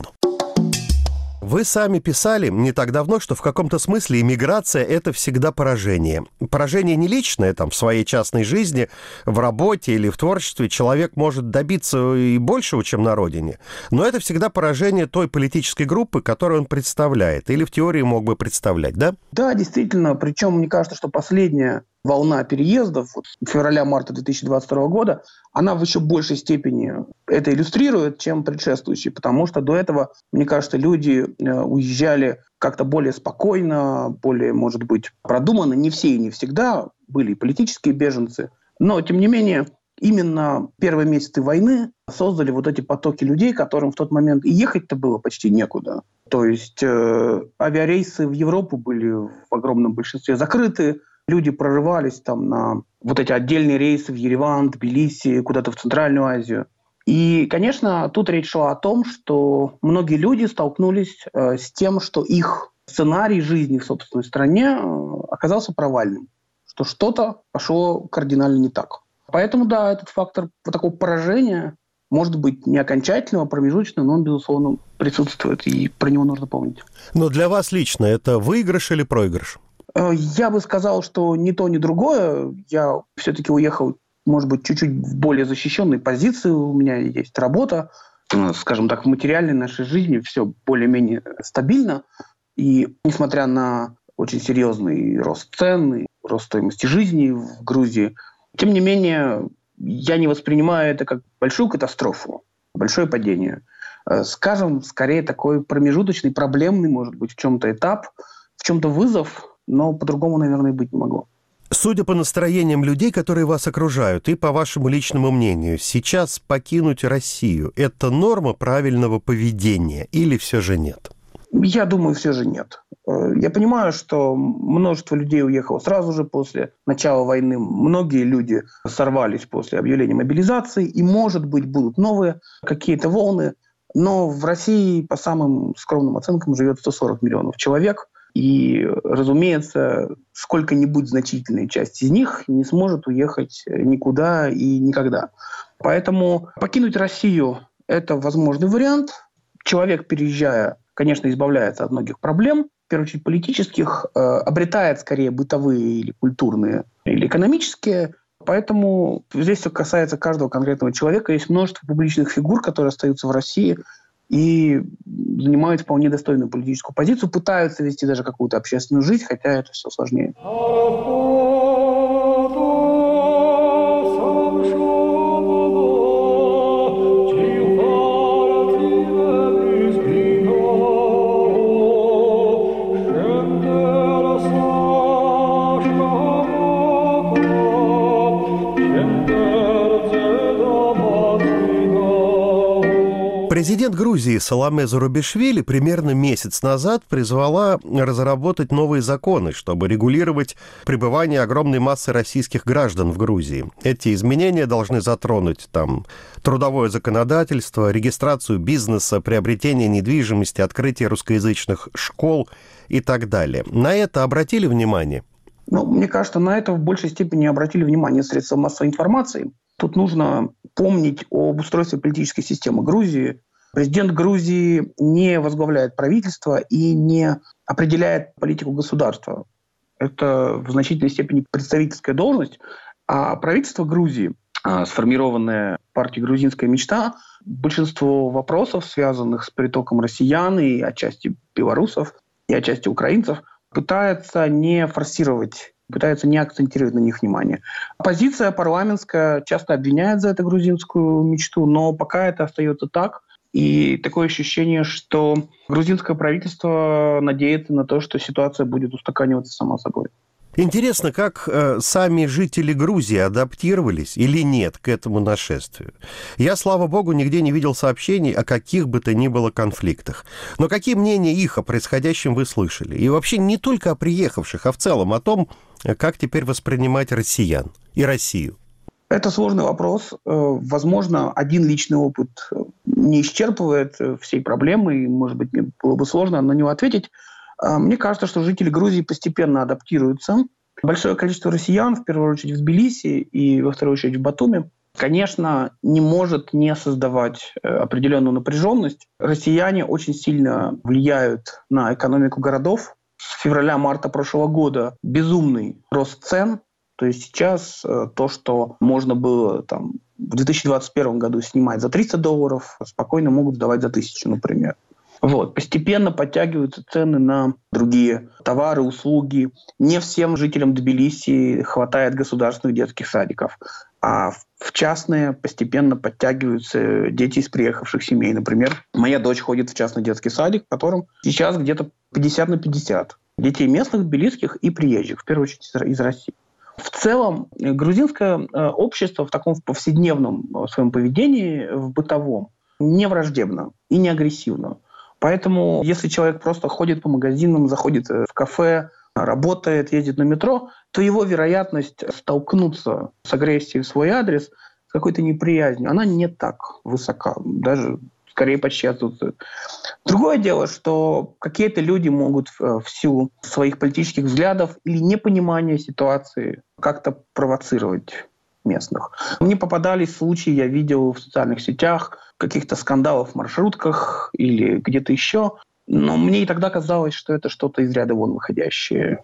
Вы сами писали не так давно, что в каком-то смысле иммиграция – это всегда поражение. Поражение не личное, там, в своей частной жизни, в работе или в творчестве человек может добиться и большего, чем на родине, но это всегда поражение той политической группы, которую он представляет, или в теории мог бы представлять, да? Да, действительно, причем мне кажется, что последняя волна переездов вот, февраля-марта две тысячи двадцать второго года, она в еще большей степени это иллюстрирует, чем предшествующие, потому что до этого, мне кажется, люди уезжали как-то более спокойно, более, может быть, продуманно. Не все и не всегда были политические беженцы, но, тем не менее, именно первые месяцы войны создали вот эти потоки людей, которым в тот момент и ехать-то было почти некуда. То есть э, авиарейсы в Европу были в огромном большинстве закрыты, люди прорывались там на вот эти отдельные рейсы в Ереван, Тбилиси, куда-то в Центральную Азию. И, конечно, тут речь шла о том, что многие люди столкнулись э, с тем, что их сценарий жизни в собственной стране э, оказался провальным, что что-то пошло кардинально не так. Поэтому, да, этот фактор вот такого поражения, может быть, не окончательного, промежуточного, но он, безусловно, присутствует, и про него нужно помнить. Но для вас лично это выигрыш или проигрыш? Я бы сказал, что ни то, ни другое. Я все-таки уехал, может быть, чуть-чуть в более защищенной позиции. У меня есть работа. Скажем так, в материальной нашей жизни все более-менее стабильно. И несмотря на очень серьезный рост цен и рост стоимости жизни в Грузии, тем не менее, я не воспринимаю это как большую катастрофу, большое падение. Скажем, скорее такой промежуточный, проблемный, может быть, в чем-то этап, в чем-то вызов, но по-другому, наверное, быть не могло. Судя по настроениям людей, которые вас окружают, и по вашему личному мнению, сейчас покинуть Россию – это норма правильного поведения или все же нет? Я думаю, все же нет. Я понимаю, что множество людей уехало сразу же после начала войны. Многие люди сорвались после объявления мобилизации, и, может быть, будут новые какие-то волны. Но в России, по самым скромным оценкам, живет сто сорок миллионов человек. И, разумеется, сколько-нибудь значительная часть из них не сможет уехать никуда и никогда. Поэтому покинуть Россию – это возможный вариант. Человек, переезжая, конечно, избавляется от многих проблем, в первую очередь политических, э, обретает скорее бытовые или культурные, или экономические. Поэтому здесь все касается каждого конкретного человека. Есть множество публичных фигур, которые остаются в России и занимают вполне достойную политическую позицию, пытаются вести даже какую-то общественную жизнь, хотя это все сложнее. Президент Грузии Саломе Зурабишвили примерно месяц назад призвала разработать новые законы, чтобы регулировать пребывание огромной массы российских граждан в Грузии. Эти изменения должны затронуть там трудовое законодательство, регистрацию бизнеса, приобретение недвижимости, открытие русскоязычных школ и так далее. На это обратили внимание? Ну, мне кажется, на это в большей степени обратили внимание средства массовой информации. Тут нужно помнить об устройстве политической системы Грузии. Президент Грузии не возглавляет правительство и не определяет политику государства. Это в значительной степени представительская должность. А правительство Грузии, сформированное партией «Грузинская мечта», большинство вопросов, связанных с притоком россиян и отчасти белорусов, и отчасти украинцев, пытается не форсировать, пытается не акцентировать на них внимание. Оппозиция парламентская часто обвиняет за это грузинскую мечту, но пока это остается так. И такое ощущение, что грузинское правительство надеется на то, что ситуация будет устаканиваться сама собой. Интересно, как э, сами жители Грузии адаптировались или нет к этому нашествию. Я, слава богу, нигде не видел сообщений о каких бы то ни было конфликтах. Но какие мнения их о происходящем вы слышали? И вообще не только о приехавших, а в целом о том, как теперь воспринимать россиян и Россию. Это сложный вопрос. Возможно, один личный опыт не исчерпывает всей проблемы, и, может быть, мне было бы сложно на него ответить. Мне кажется, что жители Грузии постепенно адаптируются. Большое количество россиян, в первую очередь в Тбилиси и во вторую очередь в Батуми, конечно, не может не создавать определенную напряженность. Россияне очень сильно влияют на экономику городов. С февраля-марта прошлого года безумный рост цен. То есть сейчас то, что можно было там, в две тысячи двадцать первом году снимать за триста долларов, спокойно могут сдавать за тысячу, например. Вот. Постепенно подтягиваются цены на другие товары, услуги. Не всем жителям Тбилиси хватает государственных детских садиков, а в частные постепенно подтягиваются дети из приехавших семей. Например, моя дочь ходит в частный детский садик, в котором сейчас где-то пятьдесят на пятьдесят. Детей местных, тбилисских и приезжих, в первую очередь из России. В целом, грузинское общество в таком повседневном своем поведении, в бытовом, не враждебно и не агрессивно. Поэтому, если человек просто ходит по магазинам, заходит в кафе, работает, ездит на метро, то его вероятность столкнуться с агрессией в свой адрес, с какой-то неприязнью, она не так высока, даже скорее почти отсутствует. Другое дело, что какие-то люди могут в силу своих политических взглядов или непонимания ситуации как-то провоцировать местных. Мне попадались случаи, я видел в социальных сетях, каких-то скандалов в маршрутках или где-то еще. Но мне и тогда казалось, что это что-то из ряда вон выходящее,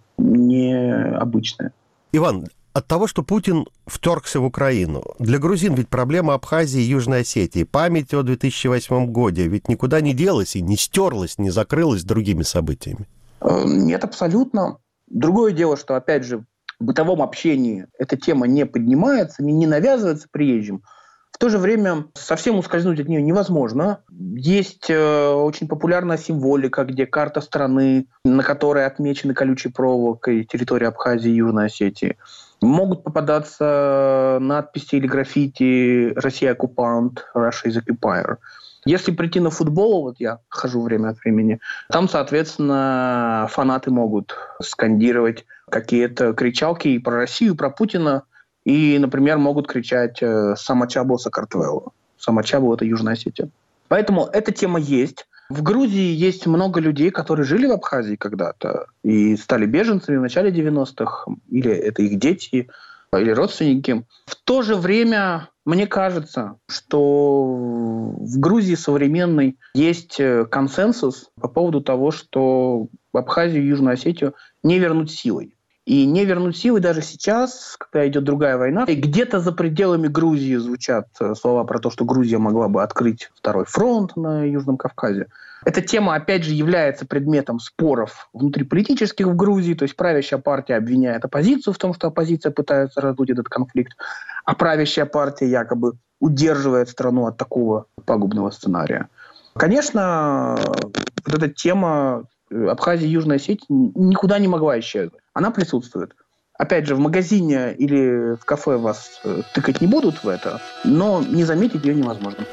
необычное. Иван, от того, что Путин вторгся в Украину, для грузин ведь проблема Абхазии и Южной Осетии, память о две тысячи восьмом годе ведь никуда не делась и не стерлась, не закрылась другими событиями. Нет, абсолютно. Другое дело, что, опять же, в бытовом общении эта тема не поднимается, не навязывается приезжим. В то же время совсем ускользнуть от нее невозможно. Есть э, очень популярная символика, где карта страны, на которой отмечены колючей проволокой территории Абхазии и Южной Осетии. Могут попадаться надписи или граффити «Россия оккупант», «Russia is occupier». Если прийти на футбол, вот я хожу время от времени, там, соответственно, фанаты могут скандировать какие-то кричалки и про Россию, и про Путина. И, например, могут кричать «Самачабо Сакартвело». Самачабо – это Южная Осетия. Поэтому эта тема есть. В Грузии есть много людей, которые жили в Абхазии когда-то и стали беженцами в начале девяностых, или это их дети, или родственники. В то же время мне кажется, что в Грузии современной есть консенсус по поводу того, что Абхазию и Южную Осетию не вернуть силой. И не вернуть силы даже сейчас, когда идет другая война. И где-то за пределами Грузии звучат слова про то, что Грузия могла бы открыть второй фронт на Южном Кавказе. Эта тема, опять же, является предметом споров внутриполитических в Грузии. То есть правящая партия обвиняет оппозицию в том, что оппозиция пытается раздуть этот конфликт, а правящая партия якобы удерживает страну от такого пагубного сценария. Конечно, вот эта тема Абхазии и Южной Осетии никуда не могла исчезнуть. Она присутствует. Опять же, в магазине или в кафе вас тыкать не будут в это, но не заметить ее невозможно.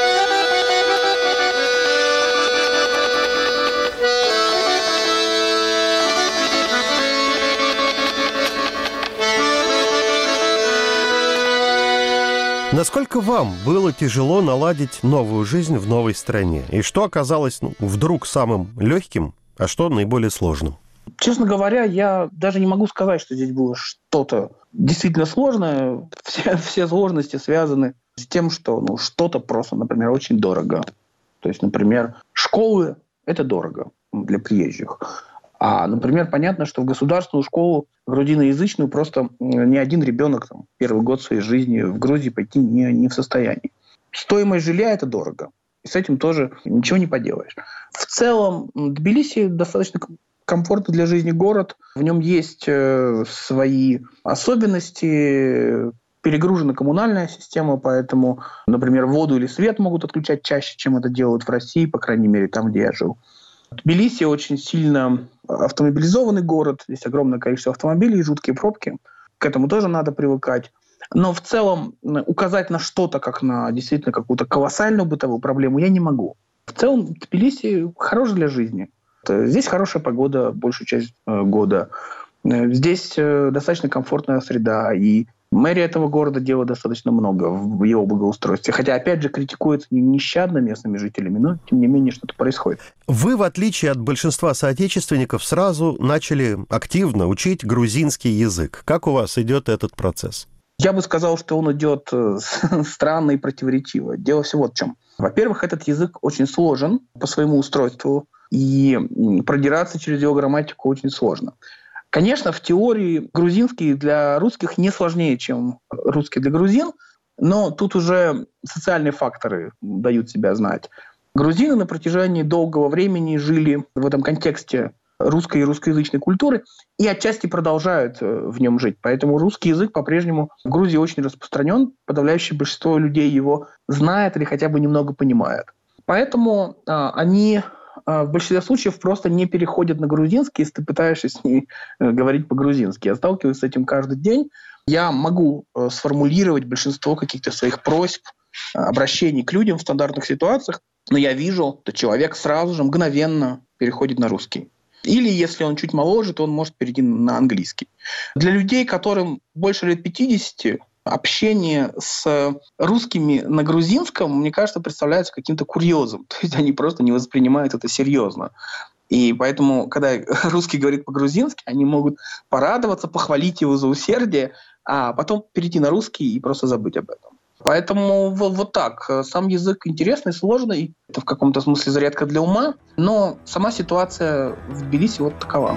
Насколько вам было тяжело наладить новую жизнь в новой стране? И что оказалось ну, вдруг самым легким, а что наиболее сложным? Честно говоря, я даже не могу сказать, что здесь было что-то действительно сложное. Все, все сложности связаны с тем, что ну, что-то просто, например, очень дорого. То есть, например, школы – это дорого для приезжих. А, например, понятно, что в государственную школу грузиноязычную просто ни один ребенок там, первый год своей жизни в Грузии пойти не, не в состоянии. Стоимость жилья – это дорого. И с этим тоже ничего не поделаешь. В целом, Тбилиси достаточно комфортный для жизни город. В нем есть э, свои особенности. Перегружена коммунальная система, поэтому, например, воду или свет могут отключать чаще, чем это делают в России, по крайней мере, там, где я жил. Тбилиси очень сильно автомобилизованный город, здесь огромное количество автомобилей, жуткие пробки. К этому тоже надо привыкать. Но в целом указать на что-то, как на действительно какую-то колоссальную бытовую проблему, я не могу. В целом Тбилиси хорош для жизни. Здесь хорошая погода большую часть года. Здесь достаточно комфортная среда, и мэрия этого города делает достаточно много в его благоустройстве. Хотя, опять же, критикуется нещадно местными жителями, но, тем не менее, что-то происходит. Вы, в отличие от большинства соотечественников, сразу начали активно учить грузинский язык. Как у вас идет этот процесс? Я бы сказал, что он идет странно и противоречиво. Дело все вот в чем. Во-первых, этот язык очень сложен по своему устройству, и продираться через его грамматику очень сложно. Конечно, в теории грузинский для русских не сложнее, чем русский для грузин, но тут уже социальные факторы дают себя знать. Грузины на протяжении долгого времени жили в этом контексте русской и русскоязычной культуры и отчасти продолжают в нем жить. Поэтому русский язык по-прежнему в Грузии очень распространен. Подавляющее большинство людей его знает или хотя бы немного понимает. Поэтому а, они... в большинстве случаев просто не переходят на грузинский, если ты пытаешься с ними говорить по-грузински. Я сталкиваюсь с этим каждый день. Я могу сформулировать большинство каких-то своих просьб, обращений к людям в стандартных ситуациях, но я вижу, что человек сразу же мгновенно переходит на русский. Или, если он чуть моложе, то он может перейти на английский. Для людей, которым больше лет пятидесяти, общение с русскими на грузинском, мне кажется, представляется каким-то курьезом. То есть они просто не воспринимают это серьезно. И поэтому, когда русский говорит по-грузински, они могут порадоваться, похвалить его за усердие, а потом перейти на русский и просто забыть об этом. Поэтому вот, вот так. Сам язык интересный, сложный. Это в каком-то смысле зарядка для ума. Но сама ситуация в Тбилиси вот такова.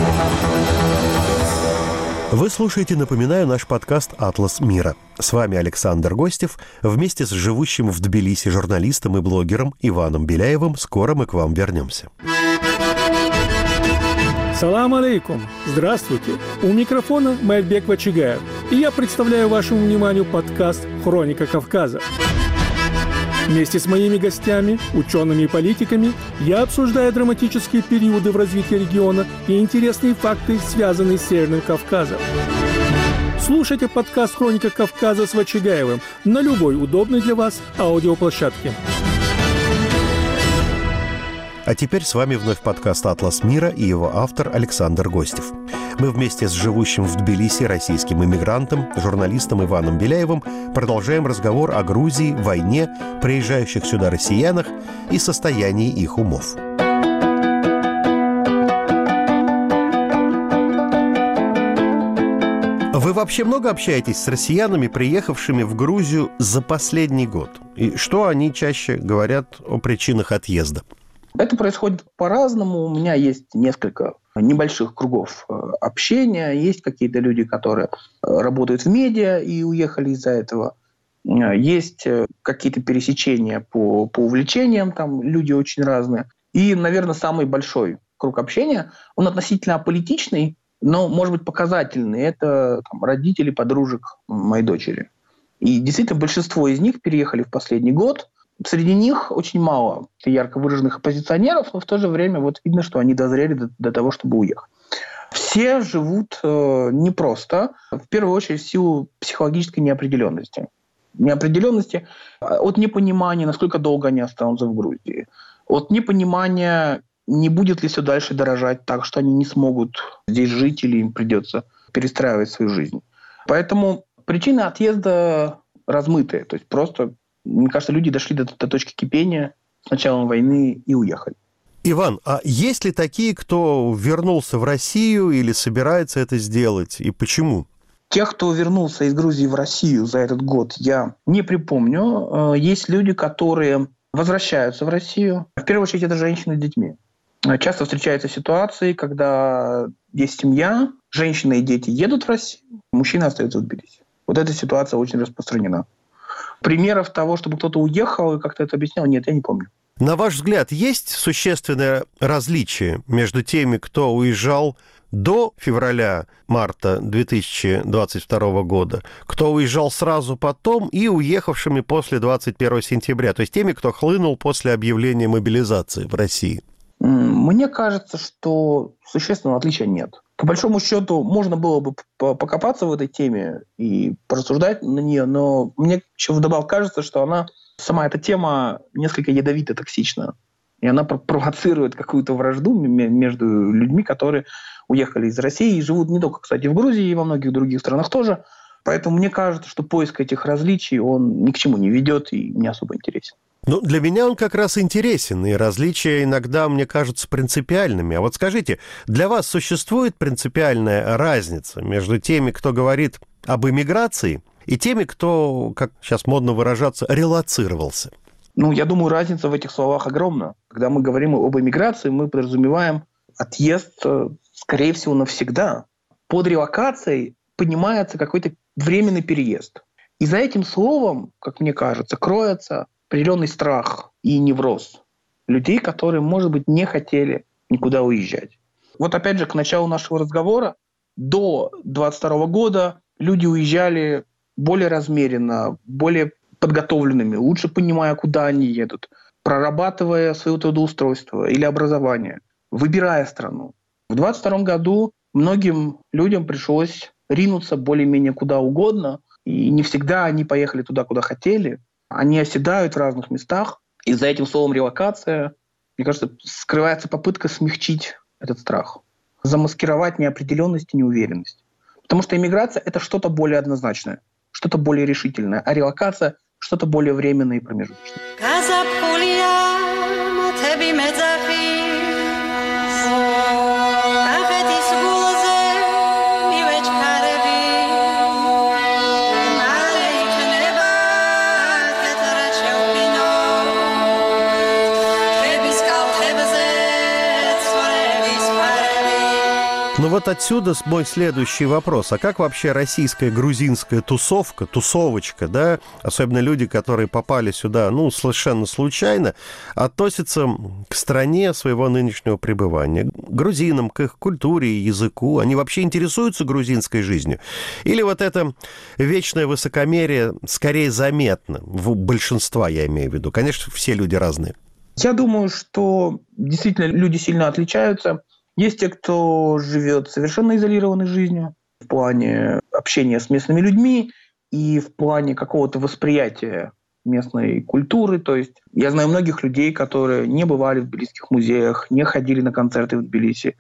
Вы слушаете, напоминаю, наш подкаст «Атлас мира». С вами Александр Гостев. Вместе с живущим в Тбилиси журналистом и блогером Иваном Беляевым скоро мы к вам вернемся. Салам алейкум! Здравствуйте! У микрофона Майбек Вачигаев. И я представляю вашему вниманию подкаст «Хроника Кавказа». Вместе с моими гостями, учеными и политиками, я обсуждаю драматические периоды в развитии региона и интересные факты, связанные с Северным Кавказом. Слушайте подкаст «Хроника Кавказа» с Вачигаевым на любой удобной для вас аудиоплощадке. А теперь с вами вновь подкаст «Атлас мира» и его автор Александр Гостев. Мы вместе с живущим в Тбилиси российским иммигрантом, журналистом Иваном Беляевым продолжаем разговор о Грузии, войне, приезжающих сюда россиянах и состоянии их умов. Вы вообще много общаетесь с россиянами, приехавшими в Грузию за последний год? И что они чаще говорят о причинах отъезда? Это происходит по-разному. У меня есть несколько небольших кругов общения. Есть какие-то люди, которые работают в медиа и уехали из-за этого. Есть какие-то пересечения по, по увлечениям, там люди очень разные. И, наверное, самый большой круг общения, он относительно аполитичный, но, может быть, показательный. Это там, родители, подружек моей дочери. И действительно, большинство из них переехали в последний год. Среди них очень мало ярко выраженных оппозиционеров, но в то же время вот видно, что они дозрели до, до того, чтобы уехать. Все живут э, непросто, в первую очередь в силу психологической неопределенности. Неопределенности от непонимания, насколько долго они останутся в Грузии, от непонимания, не будет ли все дальше дорожать так, что они не смогут здесь жить или им придется перестраивать свою жизнь. Поэтому причины отъезда размытые, то есть просто... Мне кажется, люди дошли до, до точки кипения с началом войны и уехали. Иван, а есть ли такие, кто вернулся в Россию или собирается это сделать, и почему? Тех, кто вернулся из Грузии в Россию за этот год, я не припомню. Есть люди, которые возвращаются в Россию. В первую очередь, это женщины с детьми. Часто встречаются ситуации, когда есть семья, женщина и дети едут в Россию, мужчина остается в Тбилиси. Вот эта ситуация очень распространена. Примеров того, чтобы кто-то уехал и как-то это объяснял, нет, я не помню. На ваш взгляд, есть существенное различие между теми, кто уезжал до февраля-марта две тысячи двадцать второго года, кто уезжал сразу потом, и уехавшими после двадцать первого сентября, то есть теми, кто хлынул после объявления мобилизации в России? Мне кажется, что существенного отличия нет. По большому счету, можно было бы покопаться в этой теме и порассуждать на нее, но мне еще вдобавок кажется, что она, сама эта тема несколько ядовито токсична. И она провоцирует какую-то вражду между людьми, которые уехали из России и живут не только, кстати, в Грузии, и во многих других странах тоже. Поэтому мне кажется, что поиск этих различий, он ни к чему не ведет и не особо интересен. Ну, для меня он как раз интересен, и различия иногда мне кажутся принципиальными. А вот скажите, для вас существует принципиальная разница между теми, кто говорит об эмиграции, и теми, кто, как сейчас модно выражаться, релоцировался? Ну, я думаю, разница в этих словах огромна. Когда мы говорим об эмиграции, мы подразумеваем отъезд, скорее всего, навсегда. Под релокацией понимается какой-то временный переезд. И за этим словом, как мне кажется, кроется определенный страх и невроз людей, которые, может быть, не хотели никуда уезжать. Вот опять же, к началу нашего разговора, до двадцать второго года люди уезжали более размеренно, более подготовленными, лучше понимая, куда они едут, прорабатывая свое трудоустройство или образование, выбирая страну. В двадцать втором году многим людям пришлось ринуться более-менее куда угодно, и не всегда они поехали туда, куда хотели. Они оседают в разных местах, и за этим словом релокация, мне кажется, скрывается попытка смягчить этот страх, замаскировать неопределенность и неуверенность. Потому что иммиграция – это что-то более однозначное, что-то более решительное, а релокация – что-то более временное и промежуточное. Ну вот отсюда мой следующий вопрос. А как вообще российская грузинская тусовка, тусовочка, да, особенно люди, которые попали сюда, ну, совершенно случайно, относятся к стране своего нынешнего пребывания, к грузинам, к их культуре и языку? Они вообще интересуются грузинской жизнью? Или вот это вечное высокомерие скорее заметно? В большинства, я имею в виду. Конечно, все люди разные. Я думаю, что действительно люди сильно отличаются. Есть те, кто живет совершенно изолированной жизнью в плане общения с местными людьми и в плане какого-то восприятия местной культуры. То есть я знаю многих людей, которые не бывали в тбилисских музеях, не ходили на концерты в Тбилиси,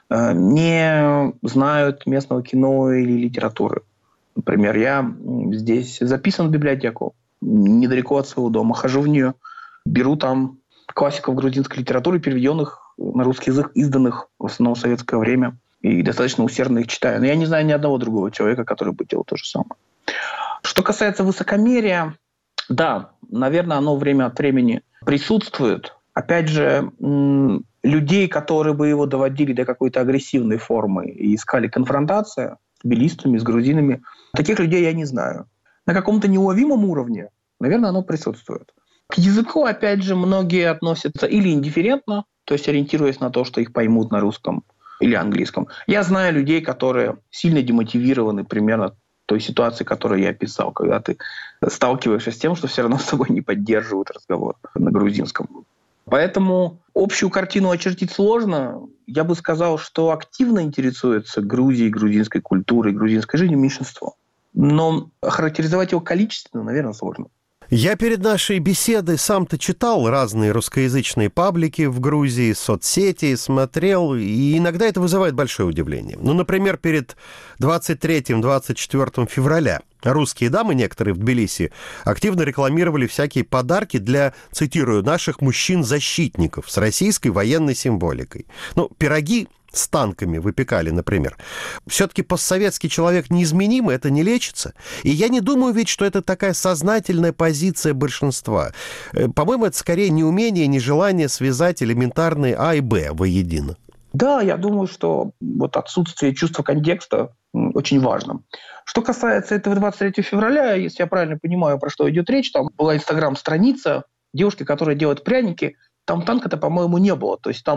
не знают местного кино или литературы. Например, я здесь записан в библиотеку, недалеко от своего дома, хожу в нее, беру там классиков грузинской литературы, переведенных на русский язык, изданных в основном в советское время, и достаточно усердно их читаю. Но я не знаю ни одного другого человека, который бы делал то же самое. Что касается высокомерия, да, наверное, оно время от времени присутствует. Опять же, м- людей, которые бы его доводили до какой-то агрессивной формы и искали конфронтации с тбилисцами, с грузинами, таких людей я не знаю. На каком-то неуловимом уровне, наверное, оно присутствует. К языку, опять же, многие относятся или индифферентно, то есть ориентируясь на то, что их поймут на русском или английском. Я знаю людей, которые сильно демотивированы примерно той ситуации, которую я описал, когда ты сталкиваешься с тем, что все равно с тобой не поддерживают разговор на грузинском. Поэтому общую картину очертить сложно. Я бы сказал, что активно интересуется Грузией, грузинской культурой, грузинской жизнью меньшинство. Но характеризовать его количественно, наверное, сложно. Я перед нашей беседой сам-то читал разные русскоязычные паблики в Грузии, соцсети, смотрел, и иногда это вызывает большое удивление. Ну, например, перед двадцать третьим - двадцать четвёртым февраля русские дамы, некоторые в Тбилиси, активно рекламировали всякие подарки для, цитирую, наших мужчин-защитников с российской военной символикой. Ну, пироги с танками выпекали, например. Все-таки постсоветский человек неизменимый, это не лечится. И я не думаю ведь, что это такая сознательная позиция большинства. По-моему, это скорее неумение, нежелание связать элементарные А и Б воедино. Да, я думаю, что вот отсутствие чувства контекста очень важно. Что касается этого двадцать третьего февраля, если я правильно понимаю, про что идет речь, там была инстаграм-страница девушки, которая делает пряники, там танка-то, по-моему, не было. То есть там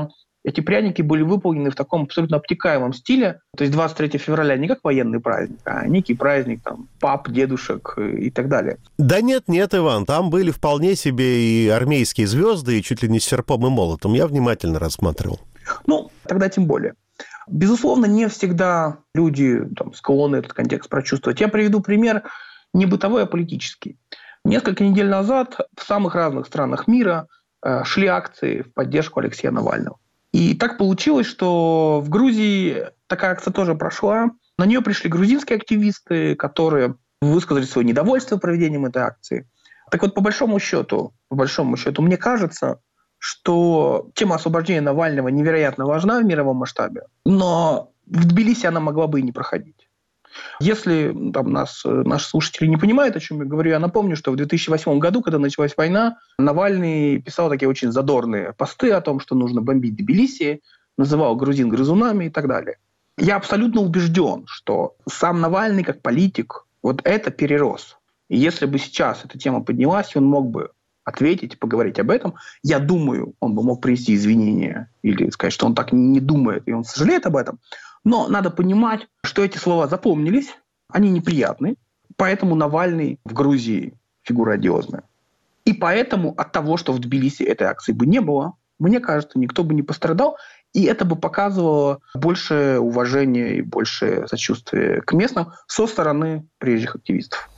эти пряники были выполнены в таком абсолютно обтекаемом стиле. То есть двадцать третьего февраля не как военный праздник, а некий праздник там, пап, дедушек и так далее. Да нет, нет, Иван, там были вполне себе и армейские звезды, и чуть ли не с серпом и молотом. Я внимательно рассматривал. Ну, тогда тем более. Безусловно, не всегда люди там, склонны этот контекст прочувствовать. Я приведу пример не бытовой, а политический. Несколько недель назад в самых разных странах мира э, шли акции в поддержку Алексея Навального. И так получилось, что в Грузии такая акция тоже прошла. На нее пришли грузинские активисты, которые высказали свое недовольство проведением этой акции. Так вот, по большому счету, по большому счету, мне кажется, что тема освобождения Навального невероятно важна в мировом масштабе, но в Тбилиси она могла бы и не проходить. Если там, нас, наши слушатели не понимают, о чем я говорю, я напомню, что в две тысячи восьмом году, когда началась война, Навальный писал такие очень задорные посты о том, что нужно бомбить Тбилиси, называл грузин грызунами и так далее. Я абсолютно убежден, что сам Навальный как политик вот это перерос. И если бы сейчас эта тема поднялась, он мог бы ответить, поговорить об этом, я думаю, он бы мог принести извинения или сказать, что он так не думает и он сожалеет об этом. Но надо понимать, что эти слова запомнились, они неприятны, поэтому Навальный в Грузии фигура одиозная. И поэтому от того, что в Тбилиси этой акции бы не было, мне кажется, никто бы не пострадал, и это бы показывало больше уважения и больше сочувствия к местным со стороны приезжих активистов.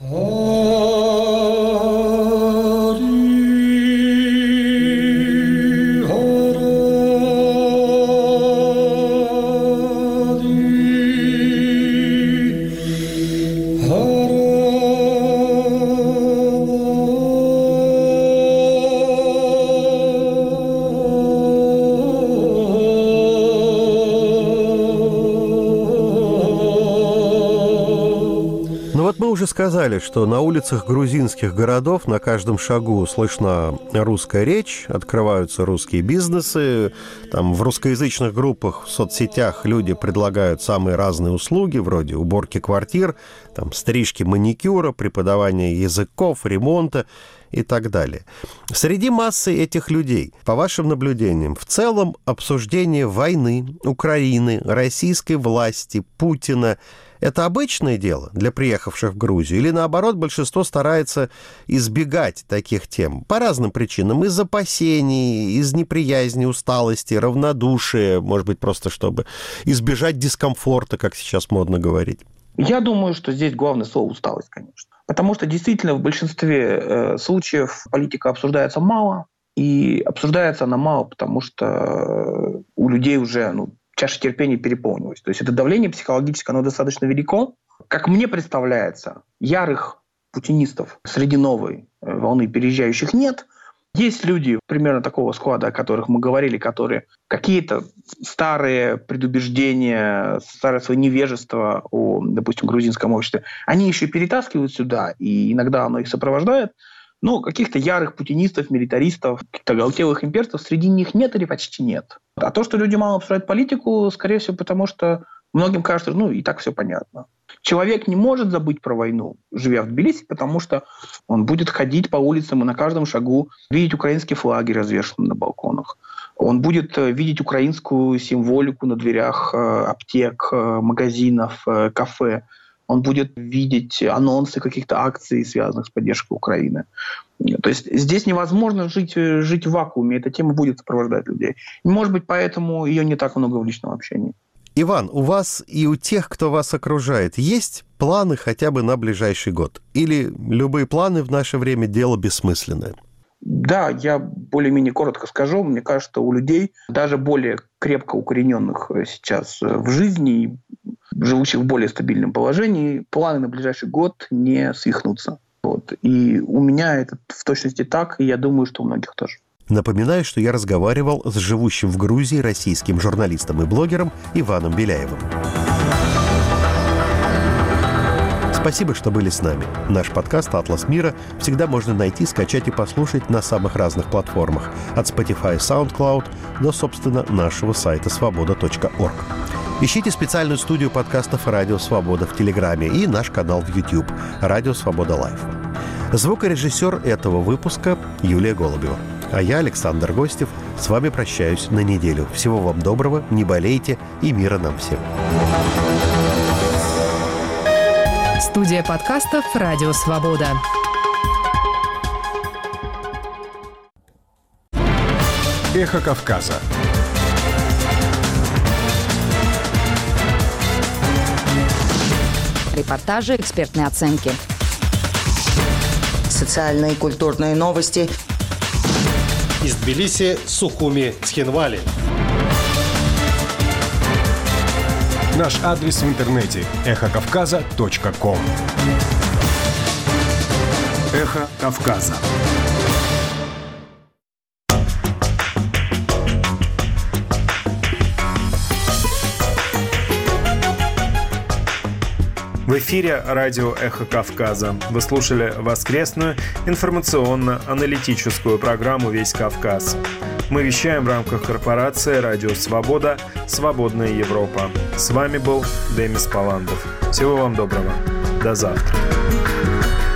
Уже сказали, что на улицах грузинских городов на каждом шагу слышна русская речь, открываются русские бизнесы, там в русскоязычных группах в соцсетях люди предлагают самые разные услуги, вроде уборки квартир, там, стрижки маникюра, преподавания языков, ремонта и так далее. Среди массы этих людей, по вашим наблюдениям, в целом обсуждение войны, Украины, российской власти, Путина – это обычное дело для приехавших в Грузию? Или, наоборот, большинство старается избегать таких тем по разным причинам? Из опасений, из неприязни, усталости, равнодушия, может быть, просто чтобы избежать дискомфорта, как сейчас модно говорить? Я думаю, что здесь главное слово «усталость», конечно. Потому что действительно в большинстве э, случаев политика обсуждается мало, и обсуждается она мало, потому что у людей уже... ну, чаша терпения переполнилась. То есть это давление психологическое, оно достаточно велико. Как мне представляется, ярых путинистов среди новой волны переезжающих нет. Есть люди примерно такого склада, о которых мы говорили, которые какие-то старые предубеждения, старое свое невежество о, допустим, грузинском обществе, они еще перетаскивают сюда, и иногда оно их сопровождает. Но каких-то ярых путинистов, милитаристов, каких-то оголтелых имперцев среди них нет или почти нет. А то, что люди мало обсуждают политику, скорее всего, потому что многим кажется, ну, и так все понятно. Человек не может забыть про войну, живя в Тбилиси, потому что он будет ходить по улицам и на каждом шагу видеть украинские флаги, развешанные на балконах. Он будет видеть украинскую символику на дверях аптек, магазинов, кафе. Он будет видеть анонсы каких-то акций, связанных с поддержкой Украины. То есть здесь невозможно жить, жить в вакууме. Эта тема будет сопровождать людей. Может быть, поэтому ее не так много в личном общении. Иван, у вас и у тех, кто вас окружает, есть планы хотя бы на ближайший год? Или любые планы в наше время – дело бессмысленное? Да, я более-менее коротко скажу. Мне кажется, у людей, даже более крепко укорененных сейчас в жизни, живущих в более стабильном положении, планы на ближайший год не свихнутся. Вот. И у меня это в точности так, и я думаю, что у многих тоже. Напоминаю, что я разговаривал с живущим в Грузии российским журналистом и блогером Иваном Беляевым. Спасибо, что были с нами. Наш подкаст «Атлас мира» всегда можно найти, скачать и послушать на самых разных платформах. От Spotify и SoundCloud до, собственно, нашего сайта свобода точка орг. Ищите специальную студию подкастов «Радио Свобода» в Телеграме и наш канал в YouTube «Радио Свобода Лайв». Звукорежиссер этого выпуска Юлия Голубева. А я, Александр Гостев, с вами прощаюсь на неделю. Всего вам доброго, не болейте и мира нам всем. Студия подкастов «Радио Свобода». Эхо Кавказа. Репортажи, экспертные оценки. Социальные и культурные новости. Из Тбилиси, Сухуми, Цхинвали. Наш адрес в интернете – эхо кавказа точка ком. Эхо Кавказа. В эфире радио «Эхо Кавказа». Вы слушали воскресную информационно-аналитическую программу «Весь Кавказ». Мы вещаем в рамках корпорации «Радио Свобода. Свободная Европа». С вами был Демис Паландов. Всего вам доброго. До завтра.